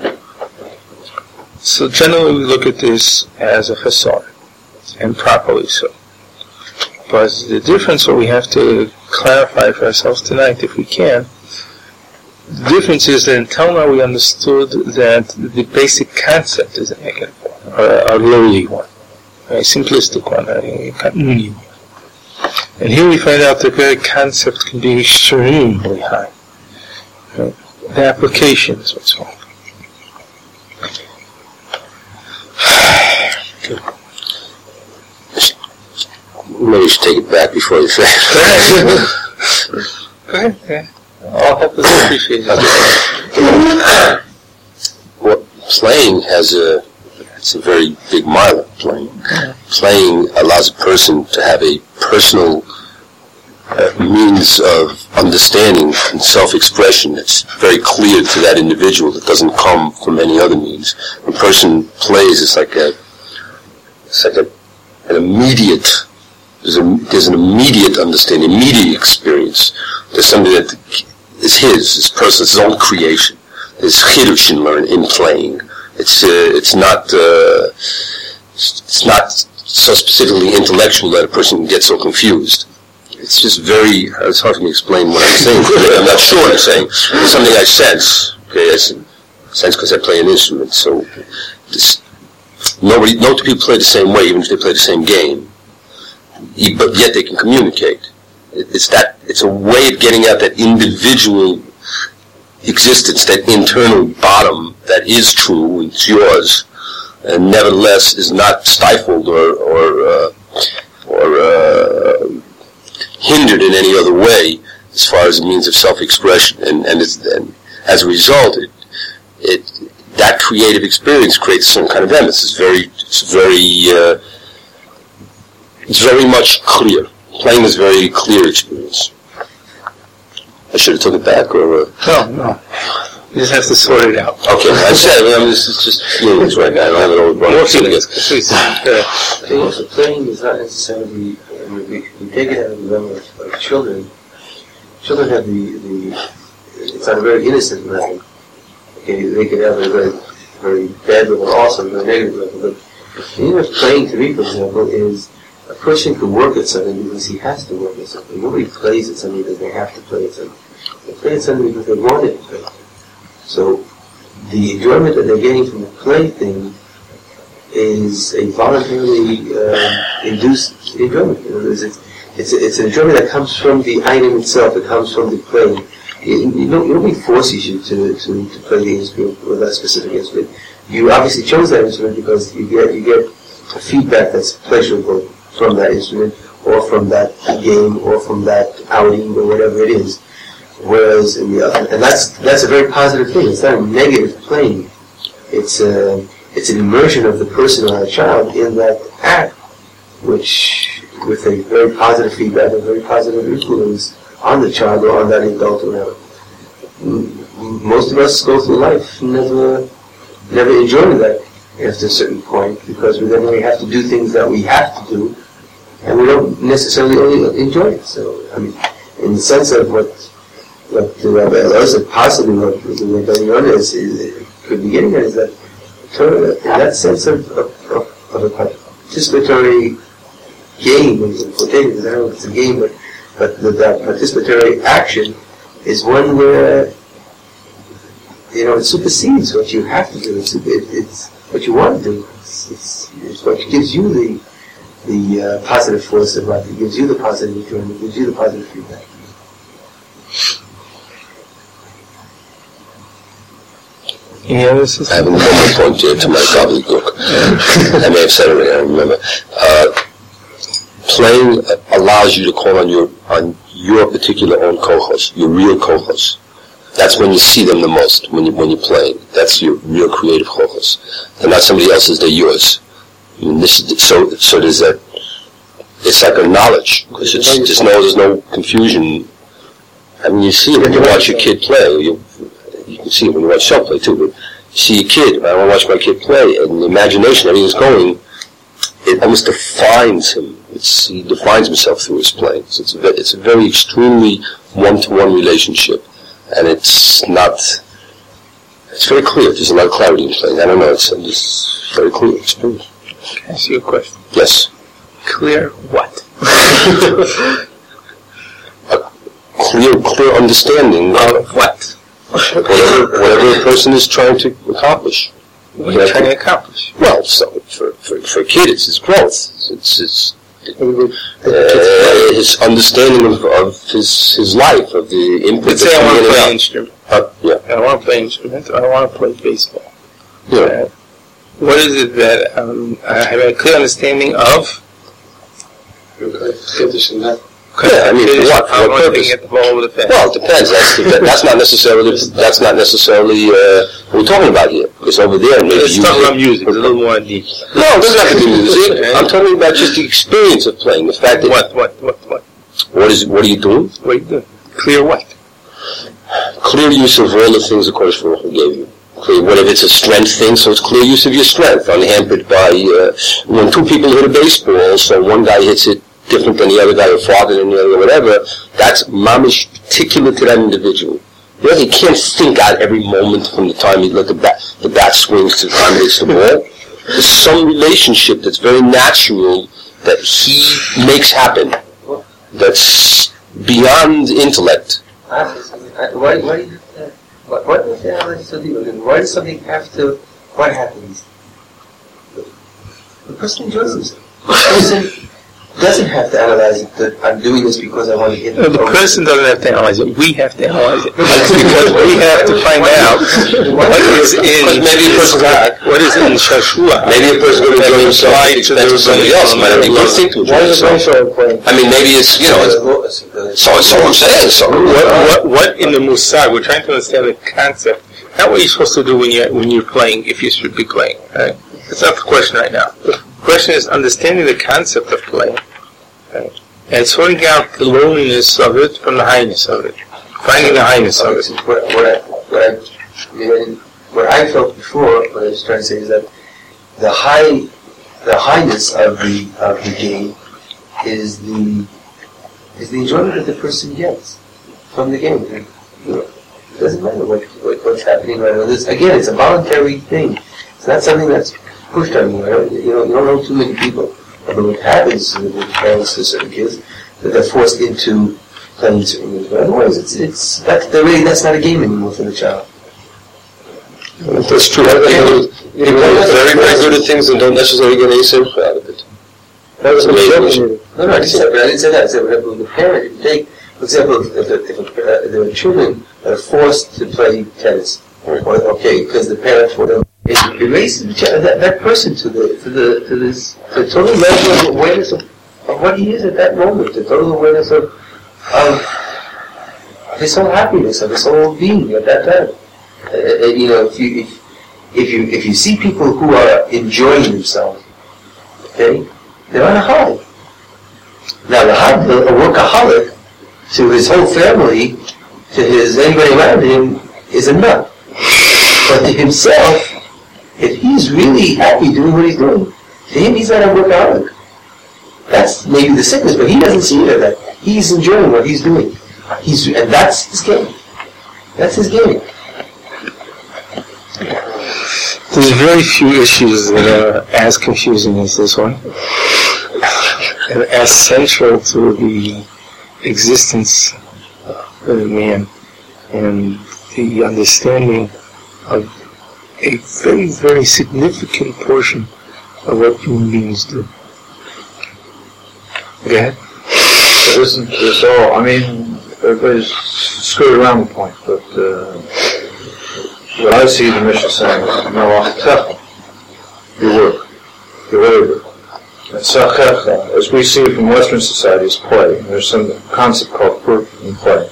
[SPEAKER 1] So generally we look at this as a facade, and properly so. But the difference, what we have to clarify for ourselves tonight, if we can, the difference is that until now we understood that the basic concept is a negative one, or a, a lowly one, a simplistic one, a kanuni one. And here we find out the very concept can be extremely high. Right? The application is what's wrong.
[SPEAKER 4] Good. Maybe you should take it back before you say it.
[SPEAKER 1] Go ahead. Go ahead. I'll help us appreciate
[SPEAKER 4] it. Well, playing has a, it's a very big mile of playing. Playing allows a person to have a personal uh, means of understanding and self-expression that's very clear to that individual, that doesn't come from any other means. When a person plays, it's like a It's like a, an immediate, there's, a, there's an immediate understanding, immediate experience. There's something that is his, his personal, it's his own creation. There's chidush in learn in playing. It's uh, it's not uh, it's not so specifically intellectual that a person gets so confused. It's just very, it's hard for me to explain what I'm saying. I'm not sure what I'm saying. It's something I sense. Okay, I sense because I play an instrument. So this, nobody, no two people play the same way, even if they play the same game. But yet they can communicate. It's that. It's a way of getting at that individual existence, that internal bottom that is true, it's yours, and nevertheless is not stifled or or uh, or uh, hindered in any other way as far as a means of self-expression. And and, it's, and as a result, it, it that creative experience creates some kind of emphasis. It's very it's very uh, it's very much clear. Playing is a very clear experience. I should have took it back, or uh,
[SPEAKER 1] no, no. You just have to sort it out.
[SPEAKER 4] Okay, I said I mean, this is just feelings right now. I don't have it all brought
[SPEAKER 1] More
[SPEAKER 4] up.
[SPEAKER 1] feelings.
[SPEAKER 3] I think also playing is not necessarily. I mean, we, we take it out of the realm of, of children. Children have the the. It's on a very innocent level. Okay, they can have a very very bad level, also a very negative level. But you know, playing to me, for example, is. A person can work at something because he has to work at something. Nobody plays at something because they have to play at something. They play at something because they want it to play. So the enjoyment that they're getting from the play thing is a voluntarily uh, induced enjoyment. You know, it's, it's, it's an enjoyment that comes from the item itself. It comes from the play. You, you know, nobody forces you to, to, to play the instrument or that specific instrument. You obviously chose that instrument because you get you get a feedback that's pleasurable from that instrument, or from that game, or from that outing, or whatever it is. Whereas in the other, and that's that's a very positive thing. It's not a negative playing. It's a it's an immersion of the person or the child in that act, which with a very positive feedback, a very positive influence on the child or on that adult or whatever. Most of us go through life never never enjoying that after a certain point, because we then we have to do things that we have to do. And we don't necessarily only enjoy it. So, I mean, in the sense of what what the Rabbi Elazar possibly what the Rabbi is, is could be getting at is that in that sense of, of, of, of a participatory game, I don't know if it's a game, but but the, that participatory action is one where you know it supersedes what you have to do. It's, it, it's what you want to do. It's, it's, it's what gives you the the uh, positive force of life. It gives you the positive enjoyment. It gives you the positive feedback.
[SPEAKER 1] Yeah, this is.
[SPEAKER 4] I have one more point to, to my gobbledygook. I may have said it already, I don't remember. Uh, playing allows you to call on your on your particular own kochos, your real kochos. That's when you see them the most, when, you, when you're playing. That's your real creative kochos. They're not somebody else's, they're yours. I mean, this is, so, so there's that, it's like a knowledge, because it's, there's no, there's no confusion. I mean, you see it when you watch your kid play, you, you can see it when you watch yourself play too, but you see a kid, I want to watch my kid play, and the imagination, everything's going, it almost defines him. It's, he defines himself through his playing. So it's a, it's a very extremely one-to-one relationship, and it's not, it's very clear, there's a lot of clarity in playing. I don't know, it's just very clear experience.
[SPEAKER 1] Can I ask you a question?
[SPEAKER 4] Yes.
[SPEAKER 1] Clear what?
[SPEAKER 4] A clear, clear understanding
[SPEAKER 1] of what?
[SPEAKER 4] Whatever, whatever a person is trying to accomplish.
[SPEAKER 1] What are you trying to accomplish?
[SPEAKER 4] Well, so for for, for a kid, it's his growth. It's his uh, his understanding of, of his his life, of the input.
[SPEAKER 1] Let's say I want to play an instrument.
[SPEAKER 4] Uh, yeah.
[SPEAKER 1] I want to play an instrument. I want to play baseball.
[SPEAKER 4] Yeah.
[SPEAKER 1] Uh, what is it that um, I have a clear understanding of?
[SPEAKER 3] That.
[SPEAKER 4] Yeah, I mean, for what? For what purpose?
[SPEAKER 1] Get the ball over the fence.
[SPEAKER 4] Well, it depends. That's, that's not necessarily. That's not necessarily uh, what we're talking about here. Because over there, maybe
[SPEAKER 1] it's talking about music. It's a little more deep.
[SPEAKER 4] No, it doesn't have to do with music. I'm talking about just the experience of playing. The fact that
[SPEAKER 1] what, what, what, what?
[SPEAKER 4] What is? What are you doing?
[SPEAKER 1] What are you doing? Clear what?
[SPEAKER 4] Clear use of all the things the Kodesh Baruch Hu gave you. clear. What if it's a strength thing? So it's clear use of your strength, unhampered by uh, when two people hit a baseball. So one guy hits it different than the other guy, or farther than the other, or whatever. That's mamish particular to that individual. You know, he can't think out every moment from the time he let the bat the bat swings to the time he hits the ball. There's some relationship that's very natural that he makes happen. That's beyond intellect.
[SPEAKER 3] I say something. I, why, why do you have to, why, why do you have to analyze something? Why does something have to, what happens? The person enjoys himself. The person doesn't have to analyze it, that I'm doing this because I want to get
[SPEAKER 1] No, the person doesn't have to analyze it. We have to analyze it. Because we have to find out what is in,
[SPEAKER 4] maybe a person's not.
[SPEAKER 1] what is in Shashua.
[SPEAKER 4] Maybe a person going to enjoy himself at the expense of somebody else. Might have a good thing to enjoy himself. I mean, maybe it's, you know, it's, so so I'm saying. So
[SPEAKER 1] What, what, what in the Musar, we're trying to understand the concept, not what you're supposed to do when you're, when you're playing, if you should be playing. Right? That's not the question right now. The question is understanding the concept of playing. Right? And sorting out the loneliness of it from the highness of it. Finding the highness of it.
[SPEAKER 3] What, what, I, what, I, you know, what I felt before, what I was trying to say is that the high, the highness of the of the game is the is the enjoyment that the person gets from the game. You know, it doesn't matter what, what what's happening right now. This, again, it's a voluntary thing. It's not something that's pushed on you. Right? You know, you don't know too many people. But what happens with parents to certain kids that they're forced into playing certain games. But otherwise, it's it's that's really that's not a game anymore for the child.
[SPEAKER 4] that's true. People are very, very good at things and don't necessarily get any simcha out of it.
[SPEAKER 5] That was amazing.
[SPEAKER 3] No, no, I didn't say that. I didn't say that. I said whatever the parent, if you take, for example, if, if, if uh, there are children that are forced to play tennis, or, okay, because the parents were it erases the child, that, that person to the to the to this to total level of awareness of, of what he is at that moment, the total awareness of of his whole happiness, of his whole being at that time. Uh, you know, if you if, if you if you see people who are enjoying themselves, okay, they're on a high. Now, the high, a workaholic to his whole family, to his anybody around him, is a nut. But to himself, if he's really happy doing what he's doing, to him he's not a workaholic. That's maybe the sickness, but he doesn't see it as that. He's enjoying what he's doing. He's and that's his game. That's his game.
[SPEAKER 1] There's very few issues that are as confusing as this one, and as central to the existence of man and the understanding of a very, very significant portion of what human beings do. Go ahead.
[SPEAKER 5] It isn't this all, I mean, everybody's screwed around the point, but uh, what I see the Mishnah saying is, no, your work, your labor. And sachecha, as we see it from Western society, is play. There's some concept called work and play.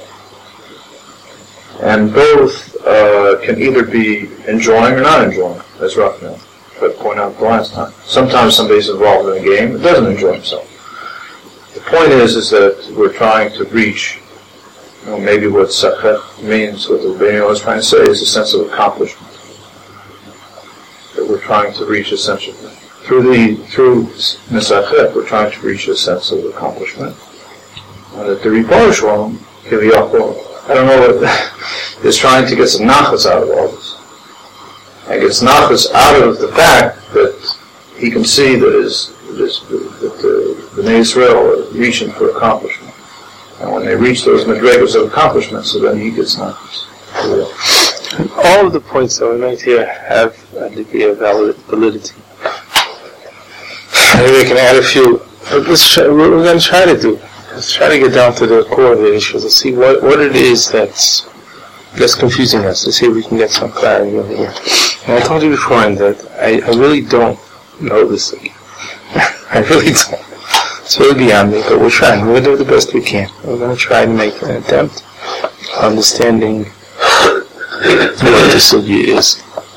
[SPEAKER 5] And both uh, can either be enjoying or not enjoying, as Raphael tried to point out the last time. Sometimes somebody's involved in a game that doesn't enjoy himself. The point is, is that we're trying to reach, you know, maybe what sachech means, what the Rebbeinu is trying to say, is a sense of accomplishment. That we're trying to reach essentially. Through the, through Nesachech, we're trying to reach a sense of accomplishment. And that the Rebbeinu Shalom, Kiviyachol, I don't know what, is trying to get some nachas out of all this. And gets nachas out of the fact that he can see that his, this, that the, the Bnei Yisrael are reaching for accomplishment. And when they reach those madrigas of accomplishment, so then he gets nachas.
[SPEAKER 1] All of the points that we made here have a degree of validity. Maybe we can add a few. Let's try, what we're going to try to do. Let's try to get down to the core of the issues. Let's see what, what it is that's that's confusing us. Let's see if we can get some clarity over here. And I told you beforehand that I, I really don't know this thing. I really don't. It's really beyond me, but we're trying. We're going to do the best we can. We're going to try to make an attempt at understanding what the sugya is.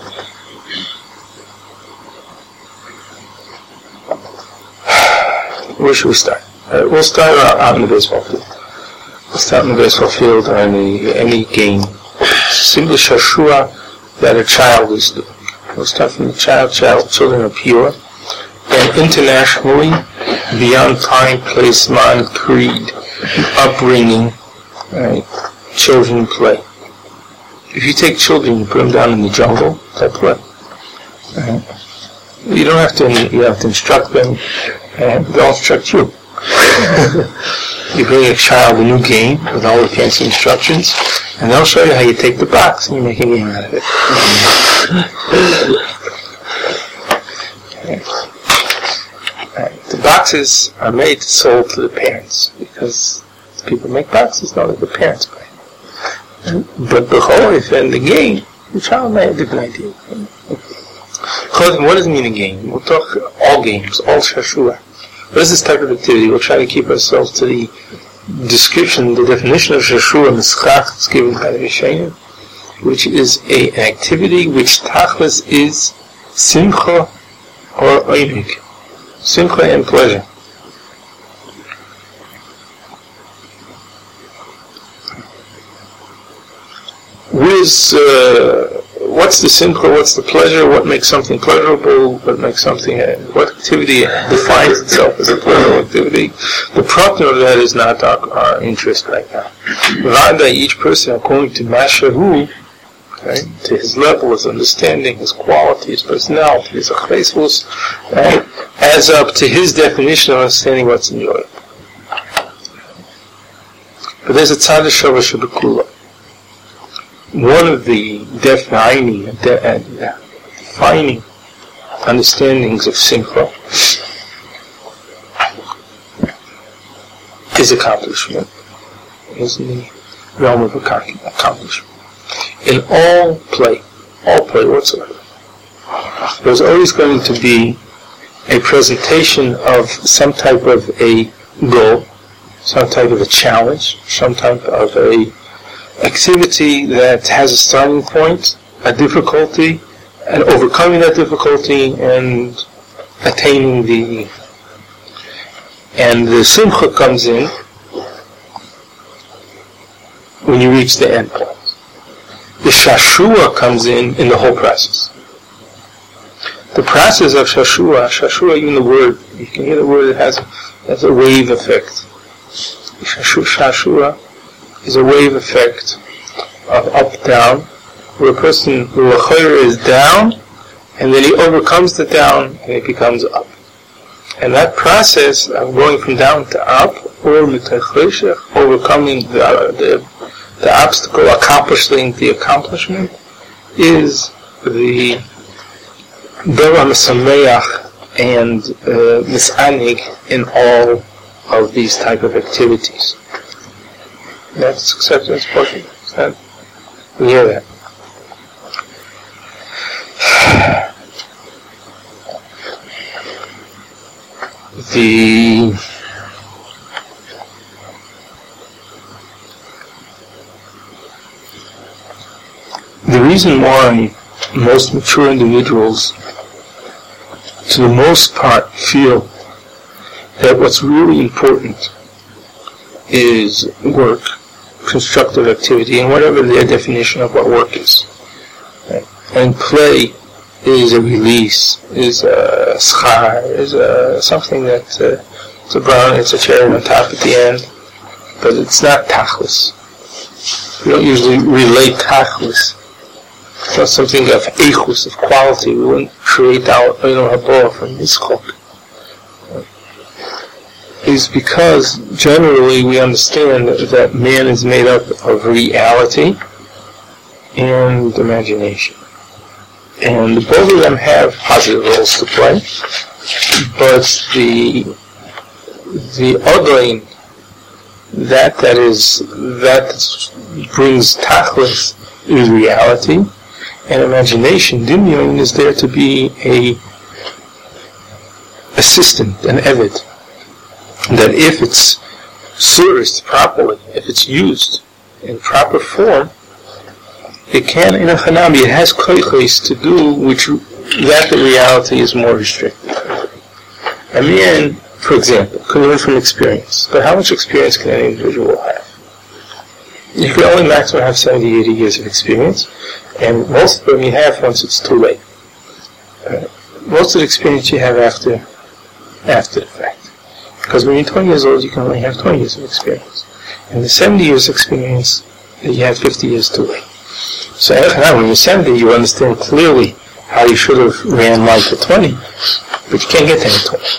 [SPEAKER 1] Where should we start? Uh, we'll start out, out in the baseball field. We'll start in the baseball field or any, any game. Simply Shashua that a child is doing. We'll start from the child. Child, children are pure. And internationally, beyond time, place, man, creed, upbringing, right, children play. If you take children, you put them down in the jungle, they play. Right? You don't have to. You have to instruct them, and they'll instruct you. You bring a child a new game with all the fancy instructions, and they'll show you how you take the box and you make a game out of it. Okay. Right. The boxes are made to sold to the parents because the people make boxes know that the parents buy. But the whole in the game, the child may have a different idea. What does it mean a game? We'll talk all games, all shashua. What is this type of activity? We'll try to keep ourselves to the description, the definition of shashua mischach is given by the Rishonim, which is a, an activity which tachlis is simcha or oinig. Simcha and pleasure. What is, uh, what's the simcha, what's the pleasure, what makes something pleasurable, what makes something, uh, what activity defines itself as a pleasurable activity? The partner of that is not our, our interest right now. Rather, each person, according to Mashahu, okay, to his level, his understanding, his quality, his personality, his achresus, right, adds up to his definition of understanding what's enjoyable. But there's a tzad shava shebekula. One of the defining, de, uh, defining understandings of simcha is accomplishment, is in the realm of accomplishment. In all play, all play whatsoever, there's always going to be a presentation of some type of a goal, some type of a challenge, some type of a activity that has a starting point, a difficulty, and overcoming that difficulty and attaining the, and the simcha comes in when you reach the end point. The shashua comes in in the whole process. The process of shashua, shashua, even the word, you can hear the word, it has, has a wave effect. Shashua, shashua is a wave effect of up-down, where a person, where a chayr is down, and then he overcomes the down, and it becomes up. And that process of going from down to up, or overcoming the, the, the obstacle, accomplishing the accomplishment, is the Dora Mesameach and uh, Misanig in all of these type of activities. That's acceptance portion. That, we hear that. The the reason why most mature individuals, to the most part, feel that what's really important is work, constructive activity, and whatever their definition of what work is. Right? And play is a release, is a schar, is a, something that uh, it's a brown, it's a cherry on top at the end, but it's not tachlis. We don't usually relate tachlis. It's not something of eichus, of quality. We wouldn't create out, you know, haba from this chok. Is because generally we understand that, that man is made up of reality and imagination. And both of them have positive roles to play, but the the odain, that that is that brings tachlis, is reality, and imagination, dimyon, is there to be a assistant, an eved. That if it's serviced properly, if it's used in proper form, it can, in a chanami, it has koiches to do which that the reality is more restricted. A man, for example, can learn from experience, but how much experience can an individual have? You can only maximum have seventy, eighty years of experience, and most of them you have once it's too late. Uh, most of the experience you have after, after the fact. Because when you're twenty years old, you can only have twenty years of experience. And the seventy years experience, you have fifty years too late. So now when you're seventy, you understand clearly how you should have ran life at twenty, but you can't get there at twenty.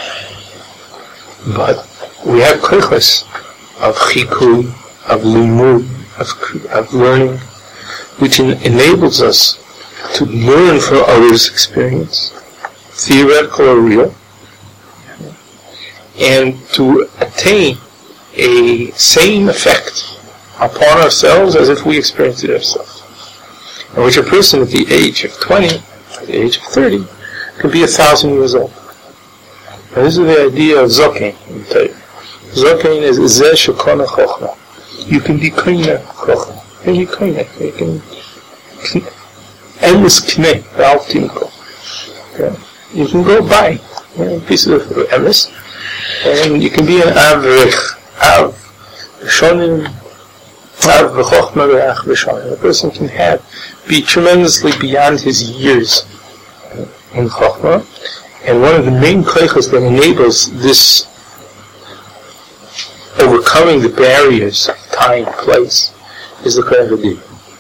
[SPEAKER 1] But we have koichos of chikui, of limud, of, of learning, which en- enables us to learn from others' experience, theoretical or real, and to attain a same effect upon ourselves as if we experienced it ourselves. In which a person at the age of twenty, at the age of thirty, can be a thousand years old. And this is the idea of zokein. Zokein is zeh shekona chochma. You can be koine chochma. You can be koine. You can endless kneh, v'al timko. You can go buy you know, pieces of emes, and you can be an avrich, av, shonim, av v'chochma v'ach v'shonim. A person can have, be tremendously beyond his years in chochma, and one of the main koichos that enables this overcoming the barriers of time and place is the koich hadin.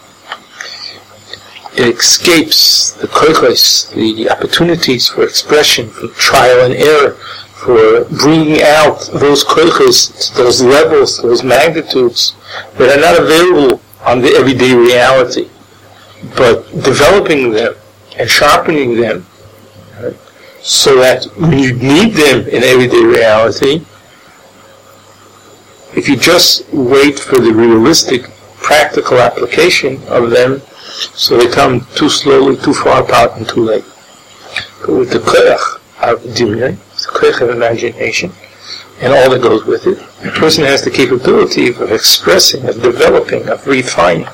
[SPEAKER 1] It escapes the koichos, the opportunities for expression, for trial and error, for bringing out those koichos, those levels, those magnitudes that are not available on the everyday reality, but developing them and sharpening them, right, so that when you need them in everyday reality, if you just wait for the realistic, practical application of them, so they come too slowly, too far apart, and too late. But with the koyach of dimyon, the koyach of imagination, and all that goes with it, a person has the capability of expressing, of developing, of refining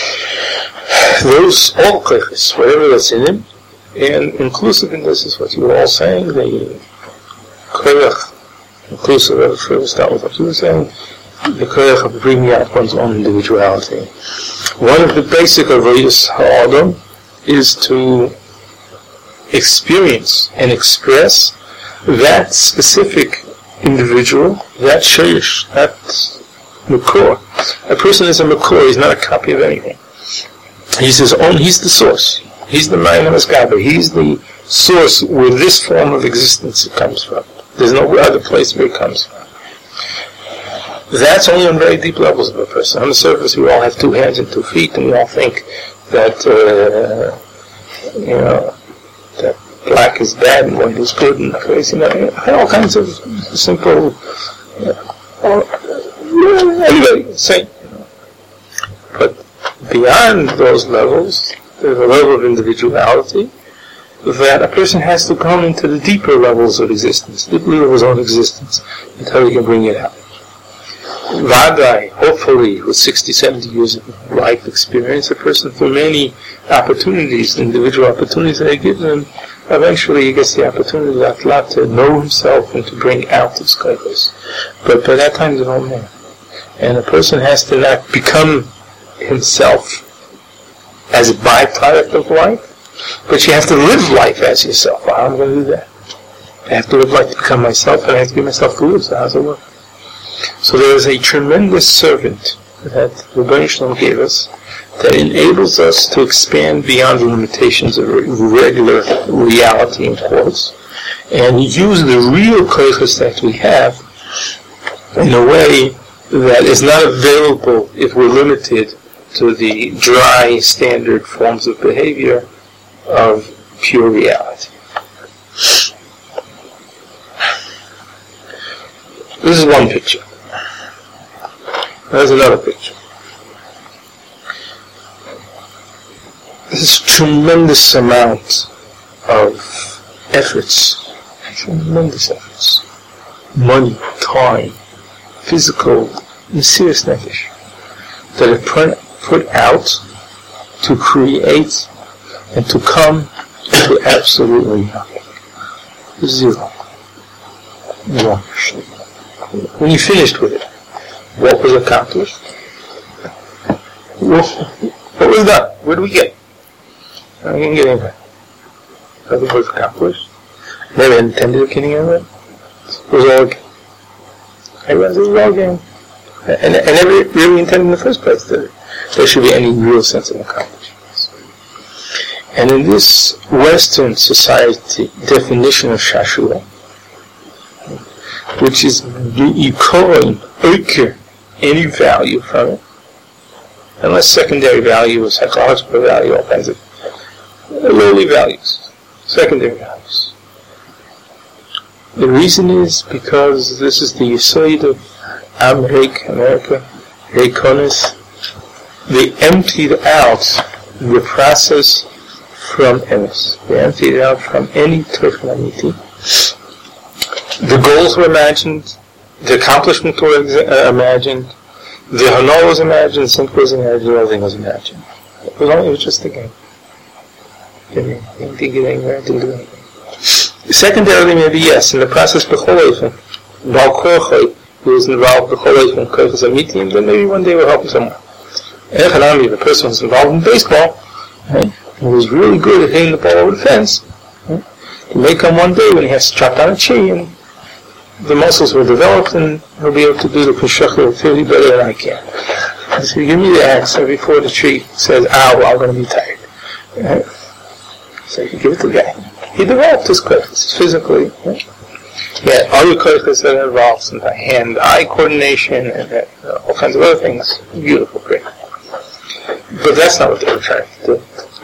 [SPEAKER 1] those all koyachs, whatever that's in him, and inclusive in this is what you were all saying, the koyach, inclusive of, we'll start with what you were saying, the koyach of bringing out one's own individuality. One of the basic avodas ha'adam is to experience and express that specific individual, that sheish, that makor. A person is a makor, he's not a copy of anything. He's his own, he's the source. He's the man of Eskaber. He's the source where this form of existence comes from. There's no other place where it comes from. That's only on very deep levels of a person. On the surface, we all have two hands and two feet, and we all think that, uh, you know, that black is bad and white is good, and you know, all kinds of simple, you know, anybody, same. But beyond those levels, there's a level of individuality that a person has to come into the deeper levels of existence, deeper levels of existence, until he can bring it out. Vadai, hopefully, with sixty, seventy years of life experience, a person through many opportunities, individual opportunities that are given him, eventually he gets the opportunity to know himself and to bring out his koichos. But by that time, he's an old man. And a person has to not become himself as a byproduct of life, but you have to live life as yourself. How am I going to do that? I have to live life to become myself, and I have to be myself to live, so how does it work? So there is a tremendous servant that the Rebbeinu Shalom gave us that enables us to expand beyond the limitations of regular reality in quotes and use the real koichos that we have in a way that is not available if we're limited to the dry, standard forms of behavior of pure reality. This is one picture. There's another picture. This is tremendous amount of efforts, tremendous efforts, money, time, physical, and serious nefesh that are put, put out to create and to come to absolutely nothing. Zero. Zero. When you finished with it, what was accomplished? What was done? Where do we get? I didn't get anywhere. Nothing was accomplished. Never intended getting anywhere. It was all game. It was all game. And I never really intended in the first place that there should be any real sense of accomplishments. And in this Western society definition of Shashua, which is you calling oiker any value from it, unless secondary value is psychological value, all kinds of lowly values, secondary values. The reason is because this is the yesod of America, America, Reikonis. They emptied out the process from emes. They emptied it out from any tochen amiti. The goals were imagined, the accomplishment were exa- uh, imagined, the honor was imagined, the simple was imagined, everything was imagined. It was only it was just a game. Didn't, didn't get anywhere, didn't do anything. Secondarily, maybe yes, in the process b'cholefen, Baal Korchoi, who was involved b'cholefen, Koiches Amitim, then maybe one day we'll help him someone. Echanami, the person was involved in baseball, right? He was really good at hitting the ball over the fence. Right? He may come one day when he has to chop down a tree and the muscles were developed and he'll be able to do the Peshuchah activity better than I can. So you give me the axe and before the tree says, ow, well, I'm going to be tired. Right? So you give it to the guy. He developed his koiches physically. Right? He had other koiches that involved some hand-eye coordination and uh, all kinds of other things. Beautiful, great. But that's not what they were trying to do.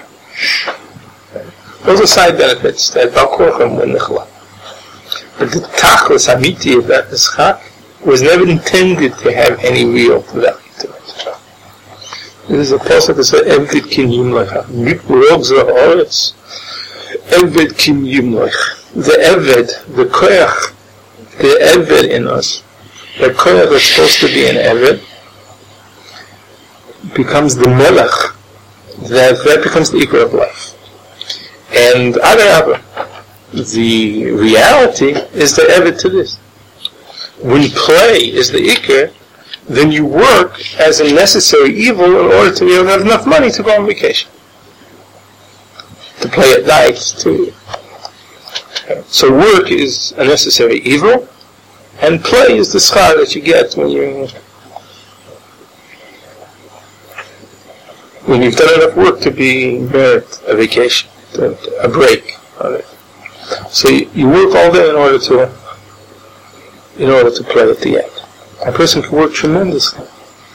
[SPEAKER 1] Those are side benefits that Baal Korchim were nichla. But the tachlis amiti of that nischak was never intended to have any real value to it. This is a pasuk that says, "Eved kin yimloich." Rog za'oretz. Eved kin yimloich. The eved, the koyach, the eved in us, the koyach that's supposed to be an eved, becomes the melech, that, that becomes the ikar of life. And adarabah, the reality is the eved to this. When play is the ikar, then you work as a necessary evil in order to be able to have enough money to go on vacation. To play at night, to... So work is a necessary evil, and play is the schar that you get when you... when you've done enough work to be merit a vacation, a break. So you, you work all day in order to in order to play at the end. A person can work tremendously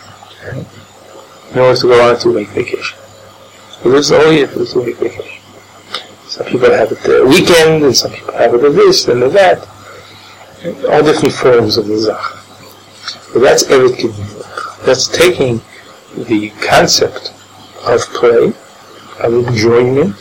[SPEAKER 1] in order to go on a two-week vacation. He lives all year for a two-week vacation. Some people have it the weekend, and some people have it the this and the that. All different forms of the zach. But that's everything. That's taking the concept of play, of enjoyment,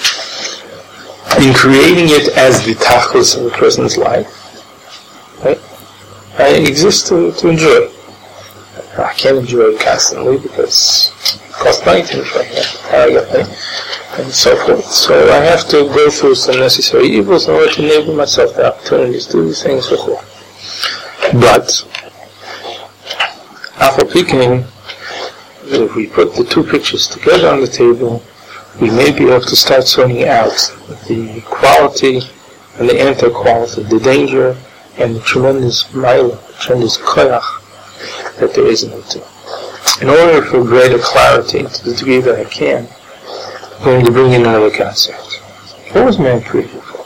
[SPEAKER 1] in creating it as the tachlis of a person's life. Right? I exist to, to enjoy. I can't enjoy it constantly because it costs money to enjoy it, and so forth. So I have to go through some necessary evils in order to enable myself the opportunities to do these things before. But, after picking, if we put the two pictures together on the table, we may be able to start sorting out the quality and the anti-quality, the danger and the tremendous mila, the tremendous koyach that there is in it too. In order for greater clarity, to the degree that I can, I'm going to bring in another concept. What was man created for?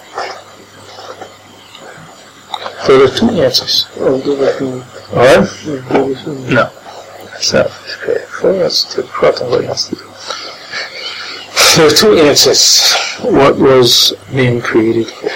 [SPEAKER 1] So there are two answers. Alright? No. That's not what he's created for. That's the problem what he has to do. There are two answers. What was man created for?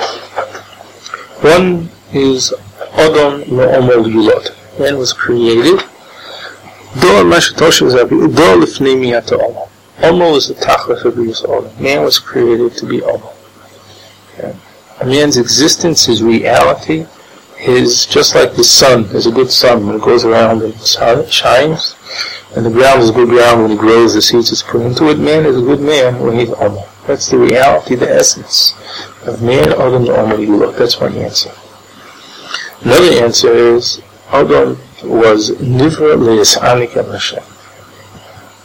[SPEAKER 1] One is Adam Lo'omol Yulot. Man was created. Do Mashatosh is Abi Do Lifnei Miyata Omo. Omo is the Tachlis of Brius Olam. Man was created to be Omo. Okay. A man's existence, his reality, his just like the sun is a good sun when it goes around and it shines. And the ground is a good ground when it grows, the seeds is put into it. Man is a good man when he's Omo. That's the reality, the essence of man, Adam Omo Yulot. That's one answer. Another answer is Adam was Nivra Le'es'anik El Hashem.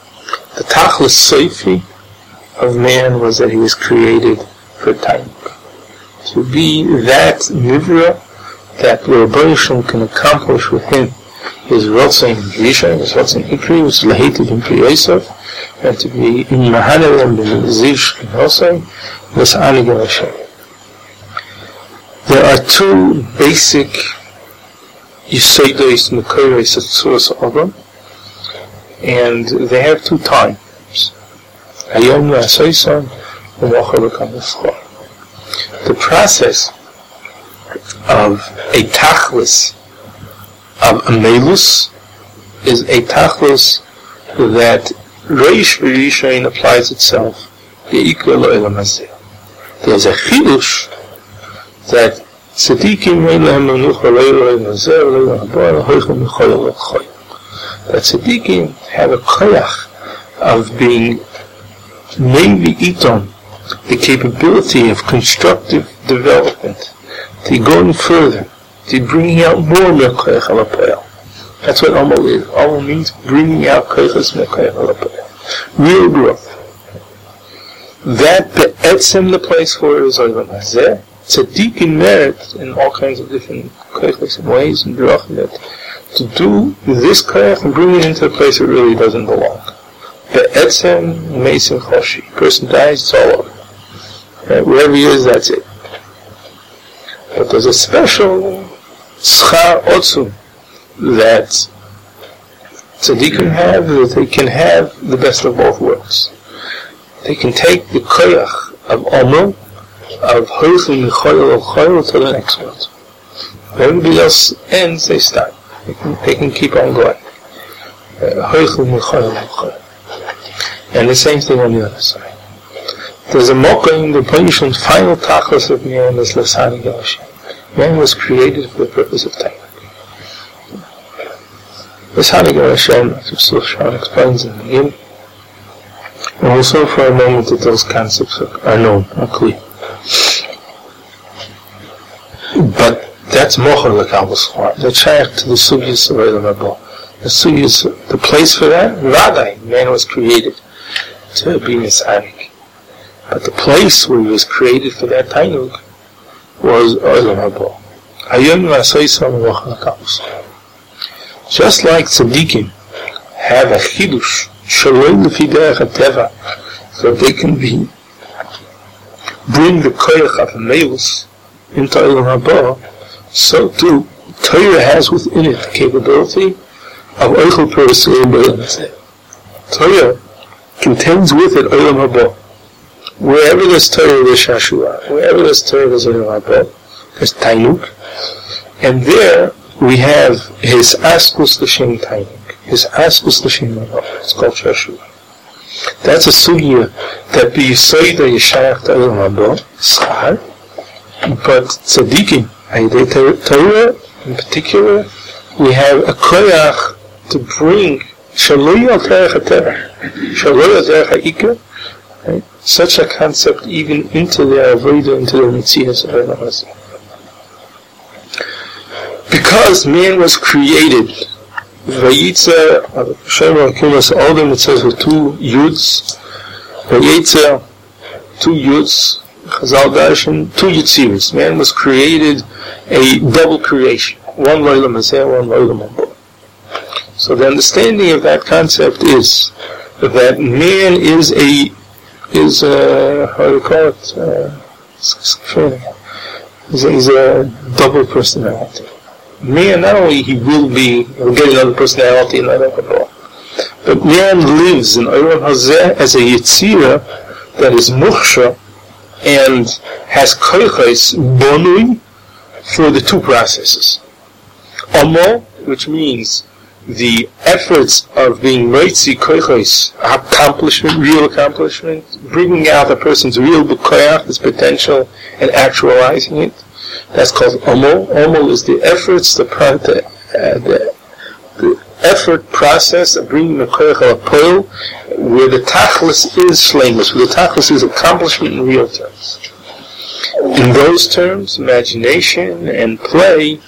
[SPEAKER 1] the tachlis soifi of man was that he was created for time. To be that nivra, that Rebbeinu Shalom can accomplish within his Rotzain Rishon, his Rotzain Ikri, which is Lahetiv in Pri Yosef, and to be in Mahanel and in Ziv and Hosei, was Anigal Hashem. There are two basic Yisodos Mekoros Atzuras Adam, and they have two times. Hayom V'Asoyson and Mocher V'Kamoschor. The process of a tachlis of a melus is a tachlis that Reish V'Rishayin applies itself Be'ikra Lo'elam Hazeh. There's a chidush that tzadikim Me'lehem Menucha Lo'elam Hazeh Lo'elam Haba Lo'elam Mechoyel Lo'echoyel. That tzadikim have a koyach of being maybe iton, the capability of constructive development, to going further, to bringing out more mekoyach alapoel. That's what Amal is. Amal means bringing out koyachas mekoyach alapoel. Real growth. That be'etzem the place for it is Olam Hazeh. Tzaddikim merit in all kinds of different koyachas and ways and drachim that to do this koyach and bring it into a place it really doesn't belong. Be'etzem meisim choshi. Person dies, it's all over. Right? Wherever he is, that's it. But there's a special schar otzum that tzaddikim have, that they can have the best of both worlds. They can take the koyach of Omer, of hoichim mechoyel of choyel to the next world. When everybody else ends, they start. They can, they can keep on going. Hoichim mechoyel of choyel. And the same thing on the other side. There's a mocha in the Panishon's final tachlis of man is Lasani Hashem. Man was created for the purpose of time. Lasani Hashem, as Shulchan explains in the beginning, and also for a moment that those concepts are known, are clear. But that's mocha l'kabos chor. That's shaykh to the sugyas of Olam Haba. The sugyas, the place for that, Vadai, man was created to be Nisanik. But the place where he was created for that tainug was Olam Haba. Hayom V'Asoyson Mocher V'Kamoschor. Just like tzaddikim have a chidush, shaloi lefi derech hateva, so they can be bring the koyach of a melus into Olam Haba, so too Torah has within it the capability of Oichel Perusim B'Olam Hazeh. Torah contains with it Olam Haba. Wherever there's Torah, there's Shashua. Wherever there's Torah, there's Olam Haba. There's Tainuk. And there we have his Askus L'Shem Tainuk. His Askus L'Shem Haba. It's called Shashua. That's a sugya that be Yisoida Yeshayach to Olam Haba, Schar. But Tzadikim, Ayidei Torah in particular, we have a koyach to bring Shaloi al Terech HaTerech, Shaloi al Terech HaIker, right? Such a concept even into the Avodah, into the Metzias of Olam Hazeh. Because man was created, Vayitzer, Shem HaKumas Odom, it says with two Yuds, Vayitzer, two Yuds, Chazal Darshan, two Yitziris. Man was created a double creation. One Olam Hazeh, one Olam Haba. So the understanding of that concept is that man is a, is a, how do you call it, uh, is a, is a double personality. Man, not only he will be, he'll get another personality in Olam Haba, but man lives in Olam Hazeh as a Yitzira that is Mukhsha and has koychos bonui for the two processes. Amo, which means the efforts of being moitzi koychos, accomplishment, real accomplishment, bringing out a person's real koyach, his potential, and actualizing it. That's called Amo. Amo is the efforts, the, the, uh, the, the effort process of bringing the koyach al poil, where the tachlis is shleimus, where the tachlis is accomplishment in real terms. In those terms, imagination and play,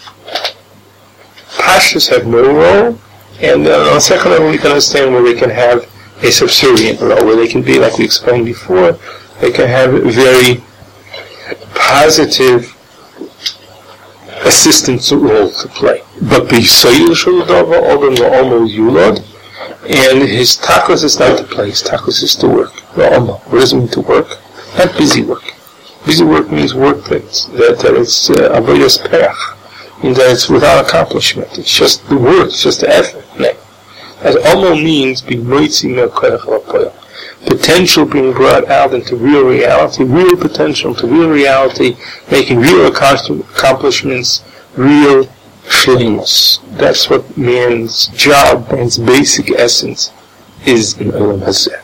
[SPEAKER 1] pashas have no role, and uh, on a second level we can understand where we can have a subservient role, where they can be, like we explained before, they can have a very positive assistance role to play. But b'soyil shel davar odom la'omo yulad, and his tachlis is not to play, his tachlis is to work. La'omo. What does it mean to work? Not busy work. Busy work means work that's, that, that it's avodas perach, means that it's without accomplishment. It's just the work, it's just the effort. No. As omo means being moitzi me'koyach la'poyach. Potential being brought out into real reality, real potential into real reality, making real accomplishments, real shleimus. That's what man's job, man's basic essence is in Olam Hazeh.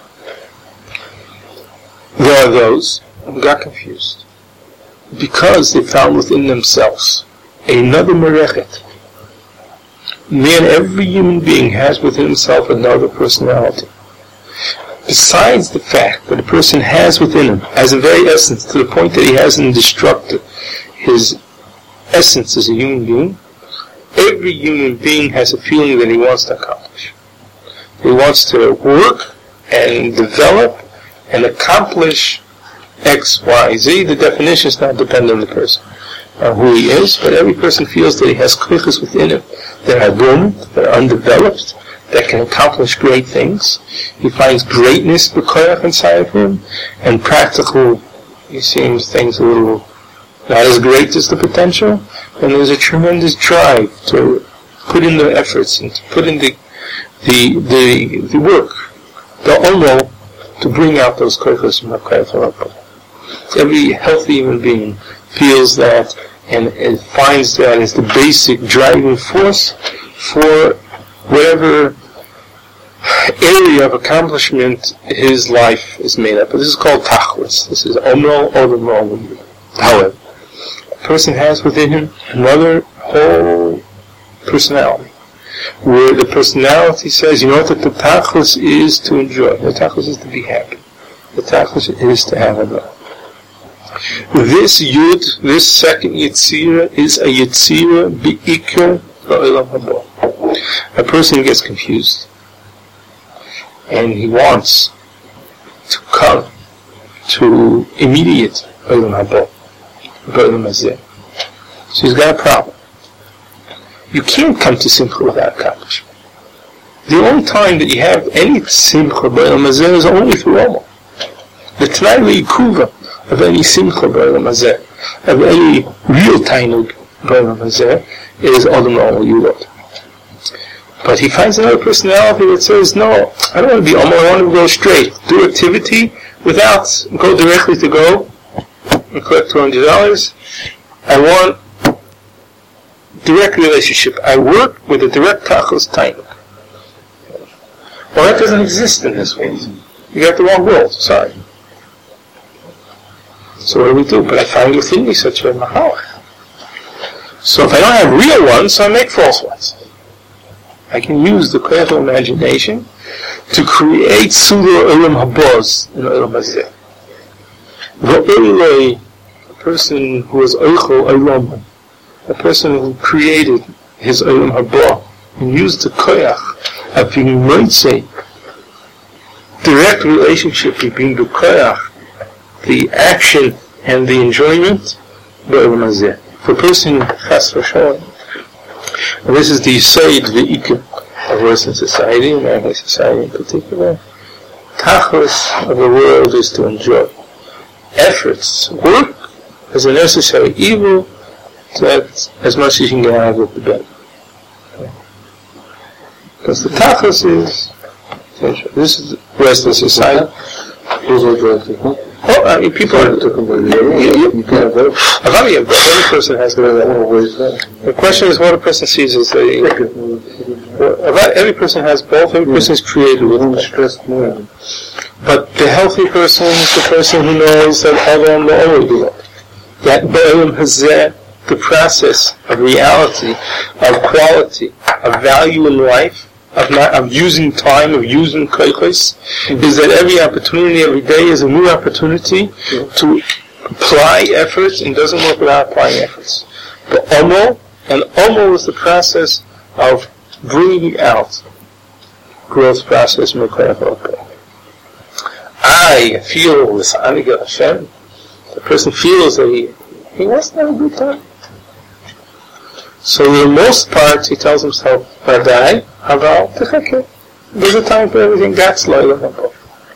[SPEAKER 1] There are those who got confused because they found within themselves another merechet. Man, every human being has within himself another personality. Besides the fact that a person has within him, as a very essence, to the point that he hasn't destructed his essence as a human being, every human being has a feeling that he wants to accomplish. He wants to work and develop and accomplish X, Y, Z. The definition is not dependent on the person, on who he is, but every person feels that he has koiches within him that are dormant, that are undeveloped, that can accomplish great things. He finds greatness b'koyach inside of him, and practical, he seems things a little not as great as the potential, and there's a tremendous drive to put in the efforts and to put in the the the, the work, the omo, to bring out those koiches from b'koyach. Every healthy human being feels that and, and finds that as the basic driving force for whatever area of accomplishment his life is made up. But this is called tachlis. This is omro odom odom. However, a person has within him another whole personality, where the personality says, you know what, that the tachlis is to enjoy. The tachlis is to be happy. The tachlis is to have a love. This yud, this second yitzira, is a yitzira bi'ikr ba'olam haba. A person gets confused, and he wants to come to immediate Olam Haba, Olam Hazeh. So he's got a problem. You can't come to Simcha without accomplishment. The only time that you have any Simcha Olam Hazeh is only through Omo. The T'nai L'Yikuva of any Simcha Olam Hazeh, of any real Tainug Olam Hazeh, is Odom Olam Yulot. But he finds another personality that says, no, I don't want to be Omer, I want to go straight. Do activity without, go directly to go and collect two hundred dollars. I want direct relationship. I work with a direct tachlis time. Well, that doesn't exist in this world. You got the wrong world, sorry. So what do we do? But I find within me such a mahalach. So if I don't have real ones, so I make false ones. I can use the creative imagination to create Surah Olam Habaz in Olam Hazeh. V'olei, a person who is Oichel Olam, a person who created his Olam Haba, and used the koyach of being moitzei, direct relationship between the koyach, the action and the enjoyment, Olam Hazeh. For a person chas v'shalom, and this is the Yisod V'ikr of Western society, American society in particular. Tachlis of the world is to enjoy. Efforts, work, is a necessary evil, that as much as you can get out of it, the better. Because the tachlis is, this is Western society. Oh, I mean, people are talking about you. You can't vote. Every person has to vote. The question is what a person sees as the. Every person has both. Every person is created with both. But the healthy person is the person who knows that Adam will always do that. That Ba'olam Hazeh, the process of reality, of quality, of value in life, Of, not, of using time, of using koiches, is that every opportunity, every day is a new opportunity to apply efforts, and doesn't work without applying efforts. But Omo, and Omo is the process of bringing out growth process. I feel this Aniga Hashem. The person feels that he, he wasn't having a good time. So for the most part, he tells himself, Vadai, Aval, Techake. There's a time for everything. That's Loila Mabo.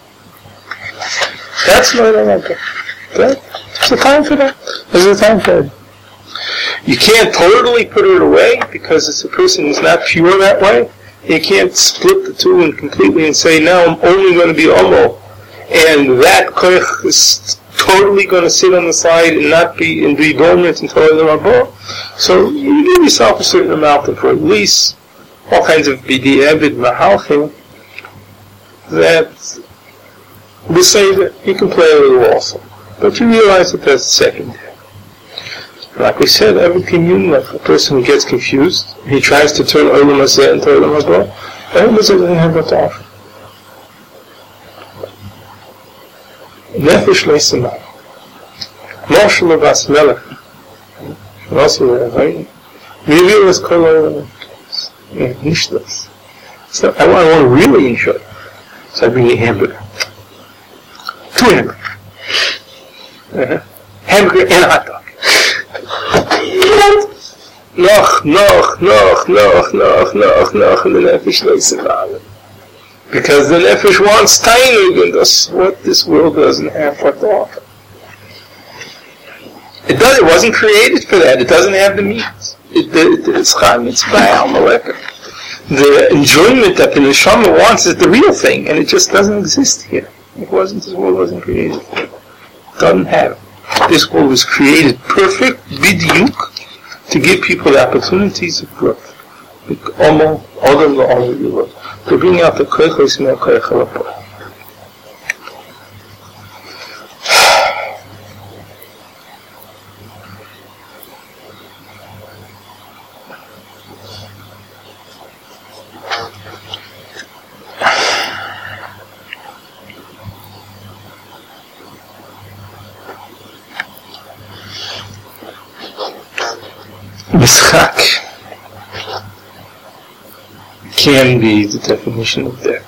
[SPEAKER 1] That's Loila Mabo. Okay? There's a time for that. There's a time for it. You can't totally put it away because it's a person who's not pure that way. You can't split the two and completely and say, now I'm only going to be Omo. And that koich is totally going to sit on the side and not be and be dormant until the Rabbo. So you give yourself a certain amount of release, all kinds of bidi evid mahalchim, that will say that you can play a little also. But you realize that there's a second. Like we said, every communion, like a person who gets confused, he tries to turn Olam Hazeh into Olam Haba, Olam Hazeh doesn't have what to offer. Nefesh le'simah. Moshe lebas melech. Also, right? Reveal his kol olam. Nishlas. So I want, I want to really enjoy it. So I bring you a hamburger. Two hamburgers. Uh-huh. Hamburger and a hot dog. Noch, noch, noch, noch, noch, noch, noch, and the nefesh le'simah. Because the nefesh wants tainug, and that's what this world doesn't have what to offer. It does. It wasn't created for that. It doesn't have the means. It, it, it's chayim mitzvah al malekah. The enjoyment that the neshama wants is the real thing, and it just doesn't exist here. It wasn't. This world wasn't created for it. It doesn't have it. This world was created perfect, bidiyuk, to give people the opportunities of growth. Omo, odom la'omo yulod. To bring out the koichos and the koich halapah. Mishak can be the definition of death.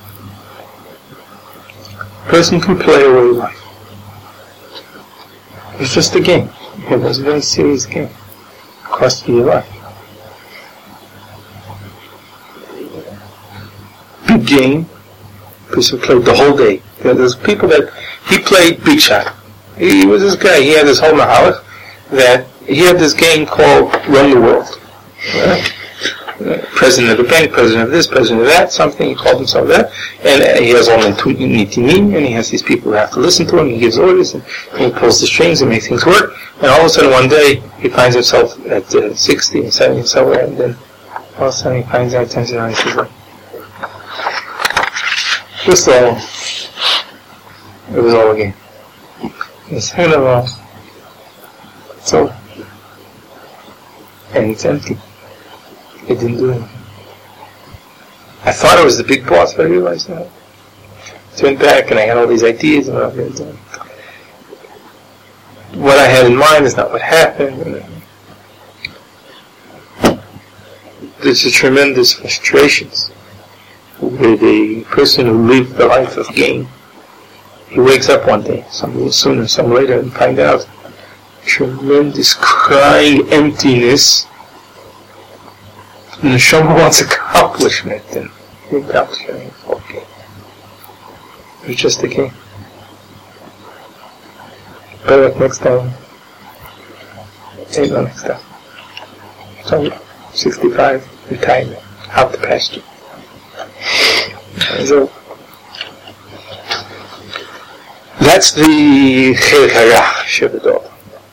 [SPEAKER 1] A person can play away life. It's just a game. It was a very serious game. It cost you your life. Big game. A person played the whole day. You know, there's people that, he played big shot. He was this guy, he had this whole mahalach that he had this game called Run the World. Right? President of the bank, president of this, president of that, something, he called himself that, and he has all the nitimim, and he has these people who have to listen to him, he gives orders, and he pulls the strings and makes things work, and all of a sudden one day, he finds himself at uh, sixty and seventy and somewhere, and then all of a sudden he finds out, turns around, and he says, like, just all, it was all a game. It's kind of a, it's over. And it's empty. It didn't do anything. I thought I was the big boss, but I realized that. I went back and I had all these ideas and what I was going to do. What I had in mind is not what happened. And there's a tremendous frustrations with a person who lived the life of gain. He wakes up one day, some little sooner, some later, and find out tremendous crying emptiness. And the Neshama wants accomplishment, and the accomplishment is okay. It was just a game. Better luck next time. Ain't no next time. So, sixty-five, retirement, out the pasture. So, that's the Chelik Harach Shebedor.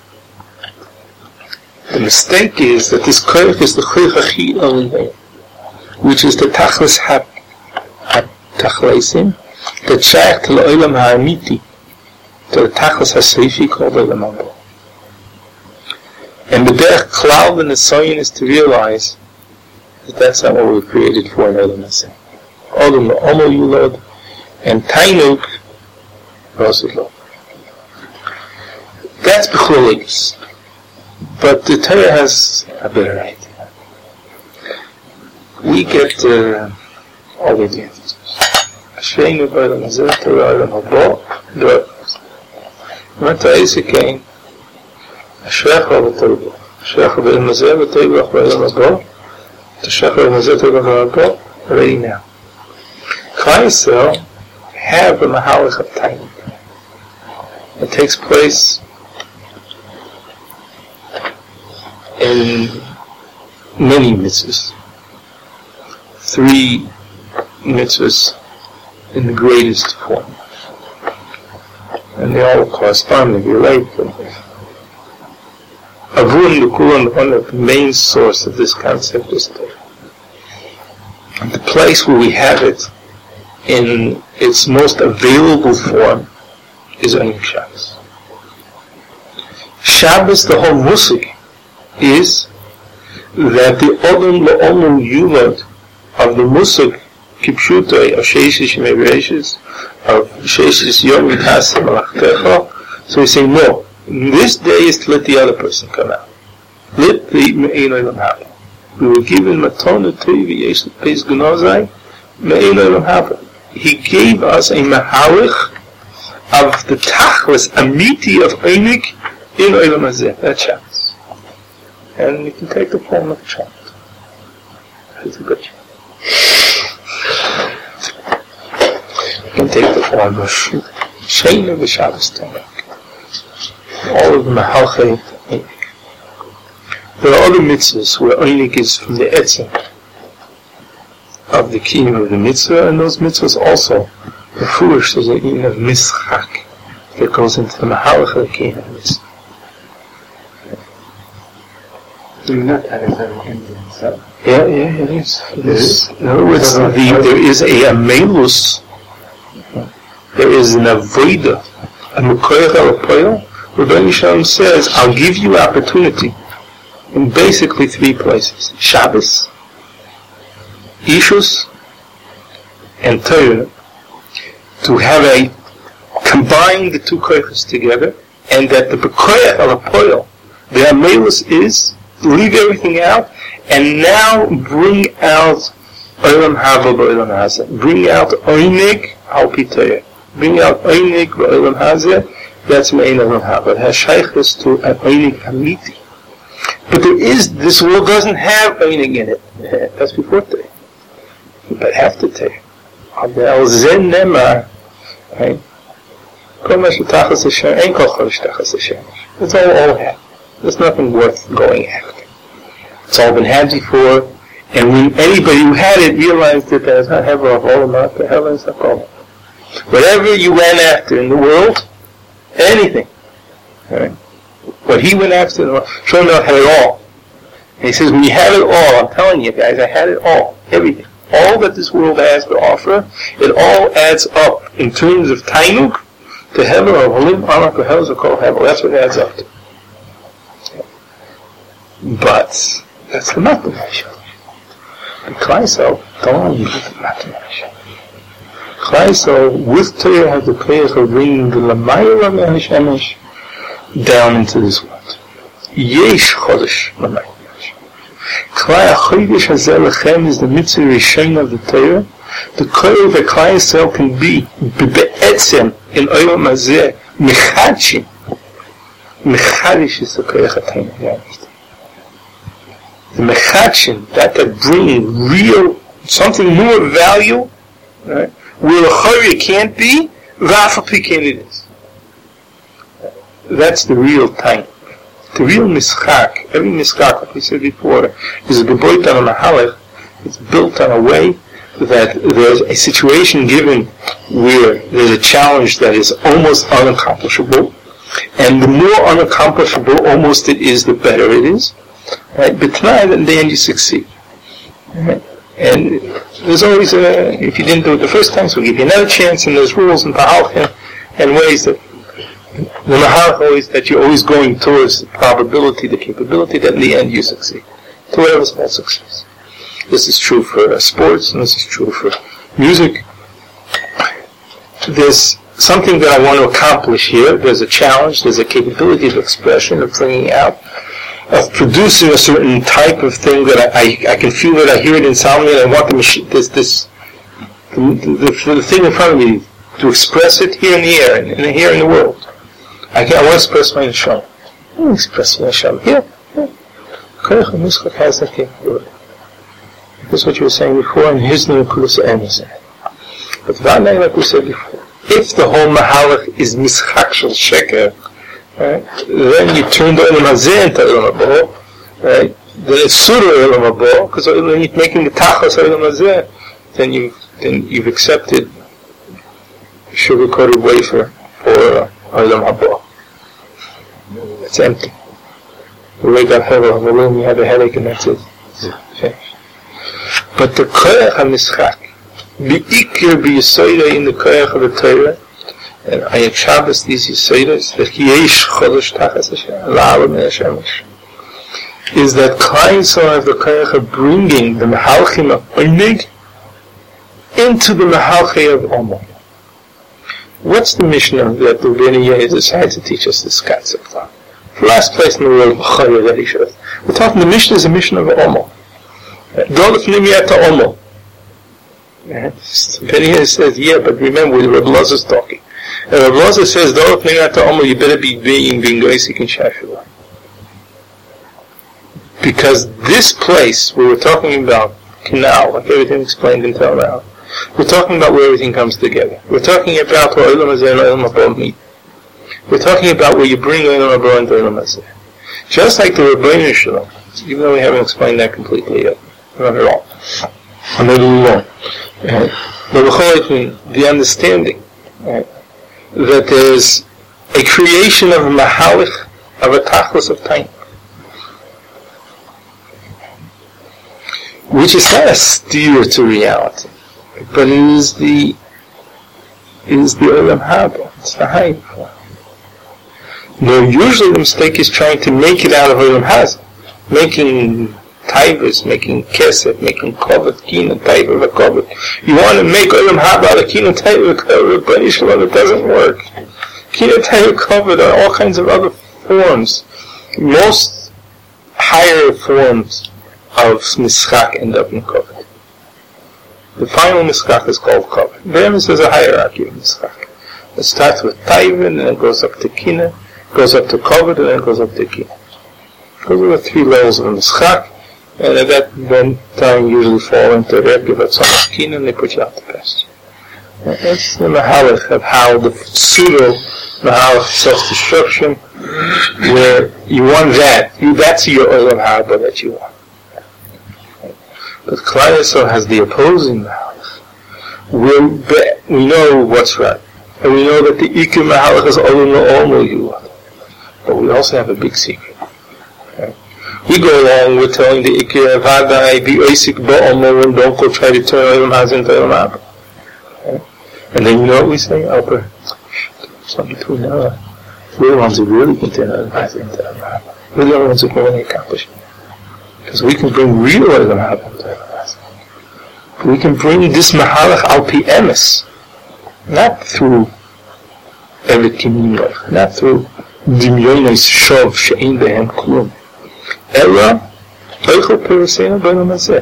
[SPEAKER 1] The mistake is that this koich is the koich hachi only, which is the tachlis ha-tachleisim, the check to the olam ha'amiti, to the tachlis ha-seifi called olam haba. And the derech klal and the soyin is to realize that that's not what we were created for in olam hazeh. Olam la'omo yulod, and tainuk rosilod. That's b'chuligus. But the Torah has a better idea. We get uh, all the advantages. Ashreinu b'olam hazeh Torah olam haba d'oros. Mata Isikain Ashrecha v'Torah Ashrecha b'olam hazeh v'Torah b'olam haba Ashrecha b'olam hazeh Torah b'olam haba already now. Klal Yisrael have a mahalach of time. It takes place in many mitzvahs. Three mitzvahs in the greatest form. And they all correspond and relate. Avun Lukulan, one of the main source of this concept is Torah. The place where we have it in its most available form is Einik Shabbos. Shabbos, the whole musik, is that the Olam L'Olam Yulad of the musik, Kipshutai, of Sheishish Meireshis, of Sheishish Yom Yitase Malachtecha. So we say, no, this day is to let the other person come out. Let the Me'ein Olam happen. We were given Matona Tevi Yesh Peis Gnozai, Me'ein Olam happen. He gave us a mahalich of the tachlis, amiti of Einik in Olam Hazeh. That's Shabbos. And you can take the form of a child. It's a good child. You can take the form of Shein of the Shabbos Torah. All of the mahalchei Einik. There are other mitzvahs where Einik is from the etzem of the kiyum of the mitzvah, and those mitzvahs also, the foolish, there's a kiyum of mischak that goes into the mahalach of the kiyum of the mitzvah.
[SPEAKER 6] Do you not have it in himself?
[SPEAKER 1] Yeah, yeah, it is. It is. In other words, the, there is a amelus, there is an avodah, a mekoyach al-poyel, where Rebbeinu Shalom says, I'll give you opportunity in basically three places. Shabbos, Ishus, and Torah, to have a, combine the two koyachas together, and that the mekoyach al-poyel, the amelus is, leave everything out, and now bring out Olam Haba b'Olam Hazeh. Bring out Einik al pi Torah. Bring out Einik b'Olam Hazeh. That's Me'ein Olam Haba. It has shaykhus to an Einik Hamiti. But there is, this world doesn't have Einik in it. That's before Torah. But after Torah. Al Zen Nemar, right? Kol ma shetachas Hashem, ein kol chodesh tachas Hashem. It's all, all have. There's nothing worth going after. It's all been had before, and when anybody who had it realized that there's not heaven of all amount to heaven is not called. Whatever you ran after in the world, anything, right? What he went after, sure enough, had it all. And he says, when you have it all, I'm telling you guys, I had it all, everything. All that this world has to offer, it all adds up in terms of tainuk to heaven or holim, anak or heaven, or kol heaven. That's what it adds up to. But that's the mathematical. The Klal Yisrael don't use the mathematical. Klal Yisrael with Torah has the prayer of bringing the Lamayra Me'an Shemesh down into this world. Yesh Chodesh Lamayra. Klal HaChodesh Hazeh Lechem is the mitzvah Rishon of the Torah. The Torah that Klal Yisrael can be be'etzem in Olam Hazeh Mechadshim. Mechadish is the Koyach HaTorah. The mechatchin, that that bring real, something more value, right, where a chayri can't be, v'afapi can it is. That's the real time. The real mischak, every mischak, like we said before, is a geboit on a mahalech. It's built on a way that there's a situation given where there's a challenge that is almost unaccomplishable, and the more unaccomplishable almost it is, the better it is. Right, but tonight and then you succeed. Right? And there's always a, if you didn't do it the first time, so we'll give you another chance, and there's rules and mahalchim and ways that, the mahalch always, that you're always going towards the probability, the capability that in the end you succeed. To whatever small success. This is true for uh, sports, and this is true for music. There's something that I want to accomplish here. There's a challenge, there's a capability of expression, of bringing out, of producing a certain type of thing that I, I, I can feel it, I hear it in sound, and I want the machine, this, this, the, the, the thing in front of me, to express it here in the air, and, and here in the world. I, can, I want to express my neshama. I want to express my neshama here. Koyach HaMischak has that capability. That's what you were saying before, and his name Kulus Emes. But Vanai, like we said before, if the whole Mahalach is Mischak Shel Sheker, right, then you turn the Olam Hazeh into Olam Habo, right? Then it's Surah Olam Habo, because when you're making the Tachas Olam Hazeh, then you then you've accepted sugar-coated wafer for uh, Olam Habo. It's empty. You wake up Hevel, you have a headache, and that's it. Finished. But the Koyach HaMischak, Be'ikir B'Yisoida in the Koyach of the Torah, and Ayat Shabbos, these Yisoidas, that Yesh Chodesh Tachas Hashem, La'alam Hashem, is that Klein Yisrael of the Koyach of bringing the Mehalchim of Oinig into the Mehalchim of Omo. What's the Mishnah that the Rebbeinu Yehuda decided to teach us this concept of? The last place in the world, that he showed. We're talking, the Mishnah is a Mishnah of Omo. Dolef Nimiyata Omo. Rebbeinu Yehuda says, yeah, but remember, Rabbi Loza is talking. And Rabbi Loza says, Dolef Nimiyata Omo, you better be being Bingoisik and Shashua. Because this place where we're talking about canal, like everything explained until now, we're talking about where everything comes together. We're talking about where Olam Hazeh and Olam Habo meet. We're talking about where you bring Olam Habo into Olam Hazeh. Just like the Rebbeinu Shalom, even though we haven't explained that completely yet, not at all. I'm a little long. Right? But the understanding, right, that there's a creation of a mahalich, of a tachlis of time, which is not a steer to reality, but it is the it is the Olam Habo. It's the high form. Now, usually the mistake is trying to make it out of Olam Hazeh, making taivas, making kesef, making kovet, kina, taiva, v'kovet. You want to make Olam Habo out of kina, taiva, v'kovet, but it doesn't work. Kina, taiva, kovet are all kinds of other forms. Most higher forms of mischak end up in kovet. The final mischak is called kovet. There is a hierarchy of mischak. It starts with taiva, and then it goes up to kina, goes up to kovet, and then it goes up to kina. Those are the three levels of mischak, and at that then time you usually fall into red, give it so much kina, and they put you out the pasture. That's the mahalach of how the pseudo mahalach self-destruction, where you want that, you, that's your Olam Habo that you want. But Klal Yisrael has the opposing mahalach. We we know what's right, and we know that the Iker mahalach is Olam La'omo you want. But we also have a big secret. Okay? We go along with telling the Iker Vadai be Oisik Ba'omo and don't go try to turn Olam Hazeh into Olam Habo. Okay? And then you know what we say? Alper, something between now. We're the ones who really can turn Olam Hazeh into Olam Habo. We're the only ones who can really accomplish it. Because we can bring real Olam Habo into Olam Hazeh. We can bring this Mahalach al pi emes, not through Evet Kiminyoch, not through Dimyonos Shov she'ein behem klum, ela Eichel Peruseinu b'Olam Hazeh.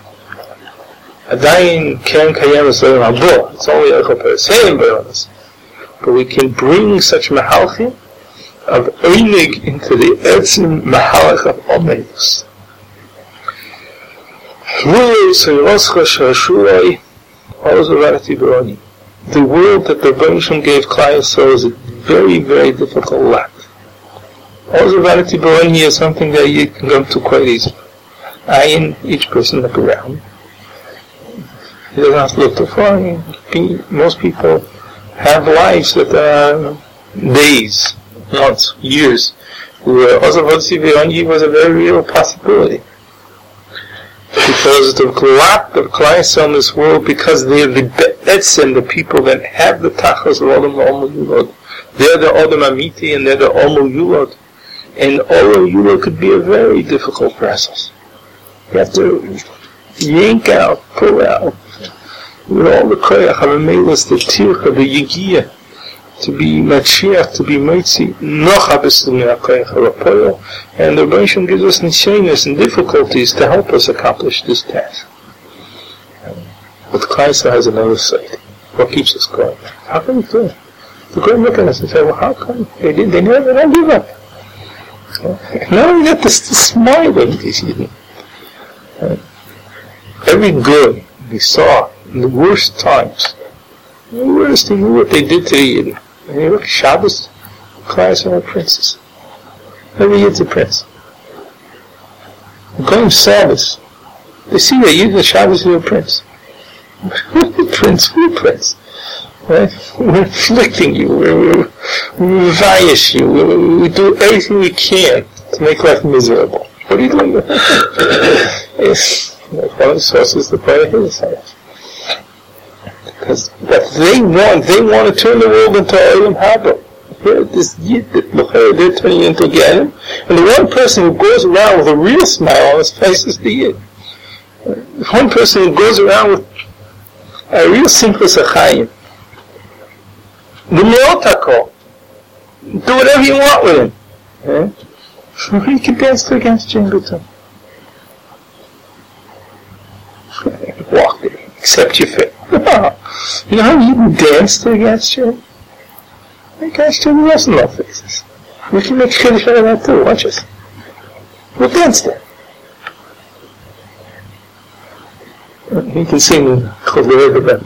[SPEAKER 1] Adayin Keren Kayemes Olam Habo. It's only Eichel Peruseinu b'Olam Hazeh. But we can bring such Mahalchim of Oinig into the Etzim Mahalach of Omedus. The world that the Rebbeinu gave Klal Yisrael is a very, very difficult lot. Also, Vanity Baroni is something that you can come to quite easily. I and each person look around. He doesn't have to look too far. Most people have lives that are days, months, years, where also Vanity Baroni was a very real possibility. Because the lot of clients in this world, because they're the be'etzim, the people that have the tachas of Olam Omo Yulod. They're the Odom Amiti and they're the Omo Yulod. And Omo Yulod could be a very difficult process. You have to yank out, pull out, with all the koyach, ha-memelas, the tircha, the yigiyah, to be Mashiach, to be Moitzi, nocha b'stum ha-koyach ha-rapoyo, and the Rebbeinu gives us nisyonos and difficulties to help us accomplish this task. But the Kleisel has another side. What keeps us going? How can we do it? The Goyim look at us and say, well, how come they did? They never, they don't give up. Now we get this, this smiling, these Yidden. Every good we saw in the worst times, the worst thing knew what they did to the Yidden. And you look at Shabbos, Kleisel are princes. Every Yid's a prince. The Goyim Shabbos, they see that Yidden Shabbos is a prince. We're a prince, we're a prince. Right? We're afflicting you, we're, we revice you, we, we do everything we can to make life miserable. What are you doing? It's one of the sources of the prayer is. Because what they want, they want to turn the world into Olam Haba. Here, this Yid, they're turning into a Ganem, and the one person who goes around with a real smile on his face is the Yid. The one person who goes around with a real simchas achayim. The Meotako. Do whatever you want with him. Yeah? You can dance to against Jane Button. Walk it. Accept your fate. You know how you can dance to against Jane? Against Jane, we also love faces. We can make Kiddush out of that too. Watch us. We'll dance there. You can sing Chol Rebbe.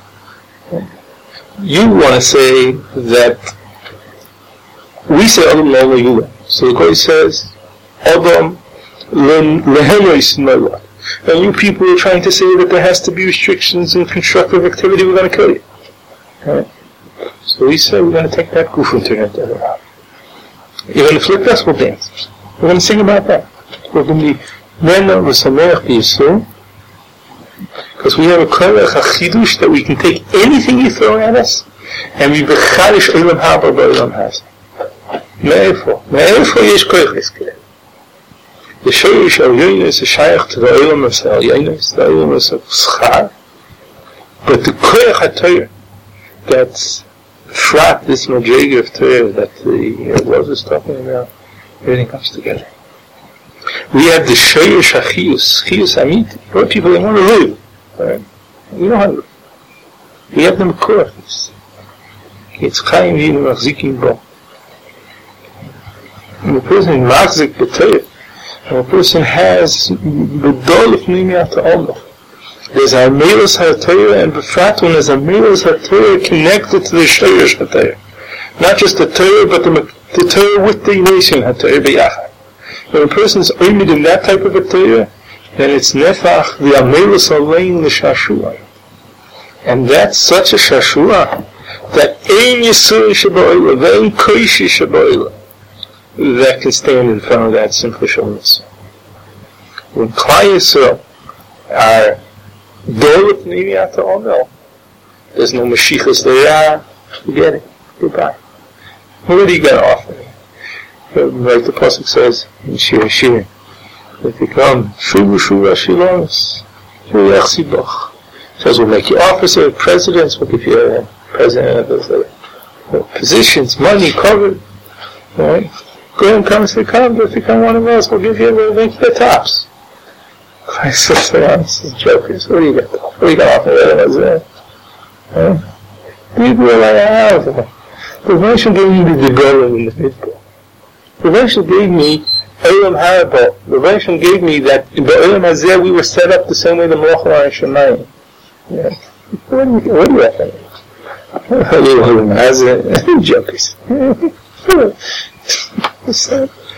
[SPEAKER 1] You want to say that we say Adam Lo Yula. So the Goy says Adam Lehenois Nola. And you people are trying to say that there has to be restrictions and constructive activity. We're going to kill you. Right? So we say we're going to take that goof and turn it around. You're going to flip us, we'll dance. We're going to sing about that. We're going to be Mena V'Sameach B'Yisrael. Because we have a korach, a chidush, that we can take anything you throw at us, and we becharish Olam Haba b'Olam Haba. Me'efo, me'efo yesh koiches k'leh. The shoyish al yoynes is shayach to the Olam Haba, yoynes, the Olam Haba schar. But the korach HaTorah, that's frat, this madriga of Torah that the Lord is talking about, everything comes together. We have the shoyish ha'chiyus, chiyus amit, for people that want to live. Right? We don't have them. We have them korachis. It's chayim v'yim machzikim bo. And the person machzik b'toyah, and the person has b'dol of nimiyat ha'olach. There's a meilus ha'torah, and b'frat when there's a meilus ha'torah connected to the shoyish ha'torah. Not just the Torah, but the, the Torah with the nation ha'torah b'yachad. When a person is oimid in that type of a Torah, then it's nefach the amelus alein l'shashua. And that's such a shashua that ein yisur shaboila, ve'ein koishi shaboila, that can stand in front of that simple shalom. When Klai Yisrael are dolot nimiyat ha'omel, there's no mashichas there, forget it, goodbye. What do you got to offer me? Like the Pasuk says in Shir Hashirim, if you come, Shuvu Shuva Shilonis, Shuvu Yachsi Bach. Says we'll make you officer, presidents, we'll give you a president of the uh, positions, money covered. Right? Go and come and say, come, but if you come one of us, we'll give you, we'll make you the tops. I said, this is jokers. What do you got? What do you got off of that? Right? People are like, I have. The Moshe gave me the Degolim in the midbar. The Moshe gave me Olam Haba. The Moshe gave me that in the Olam Hazeh we were set up the same way the Malach and Shemayim. Yeah. What do you, what do you reckon? Olam Hazeh, jokers.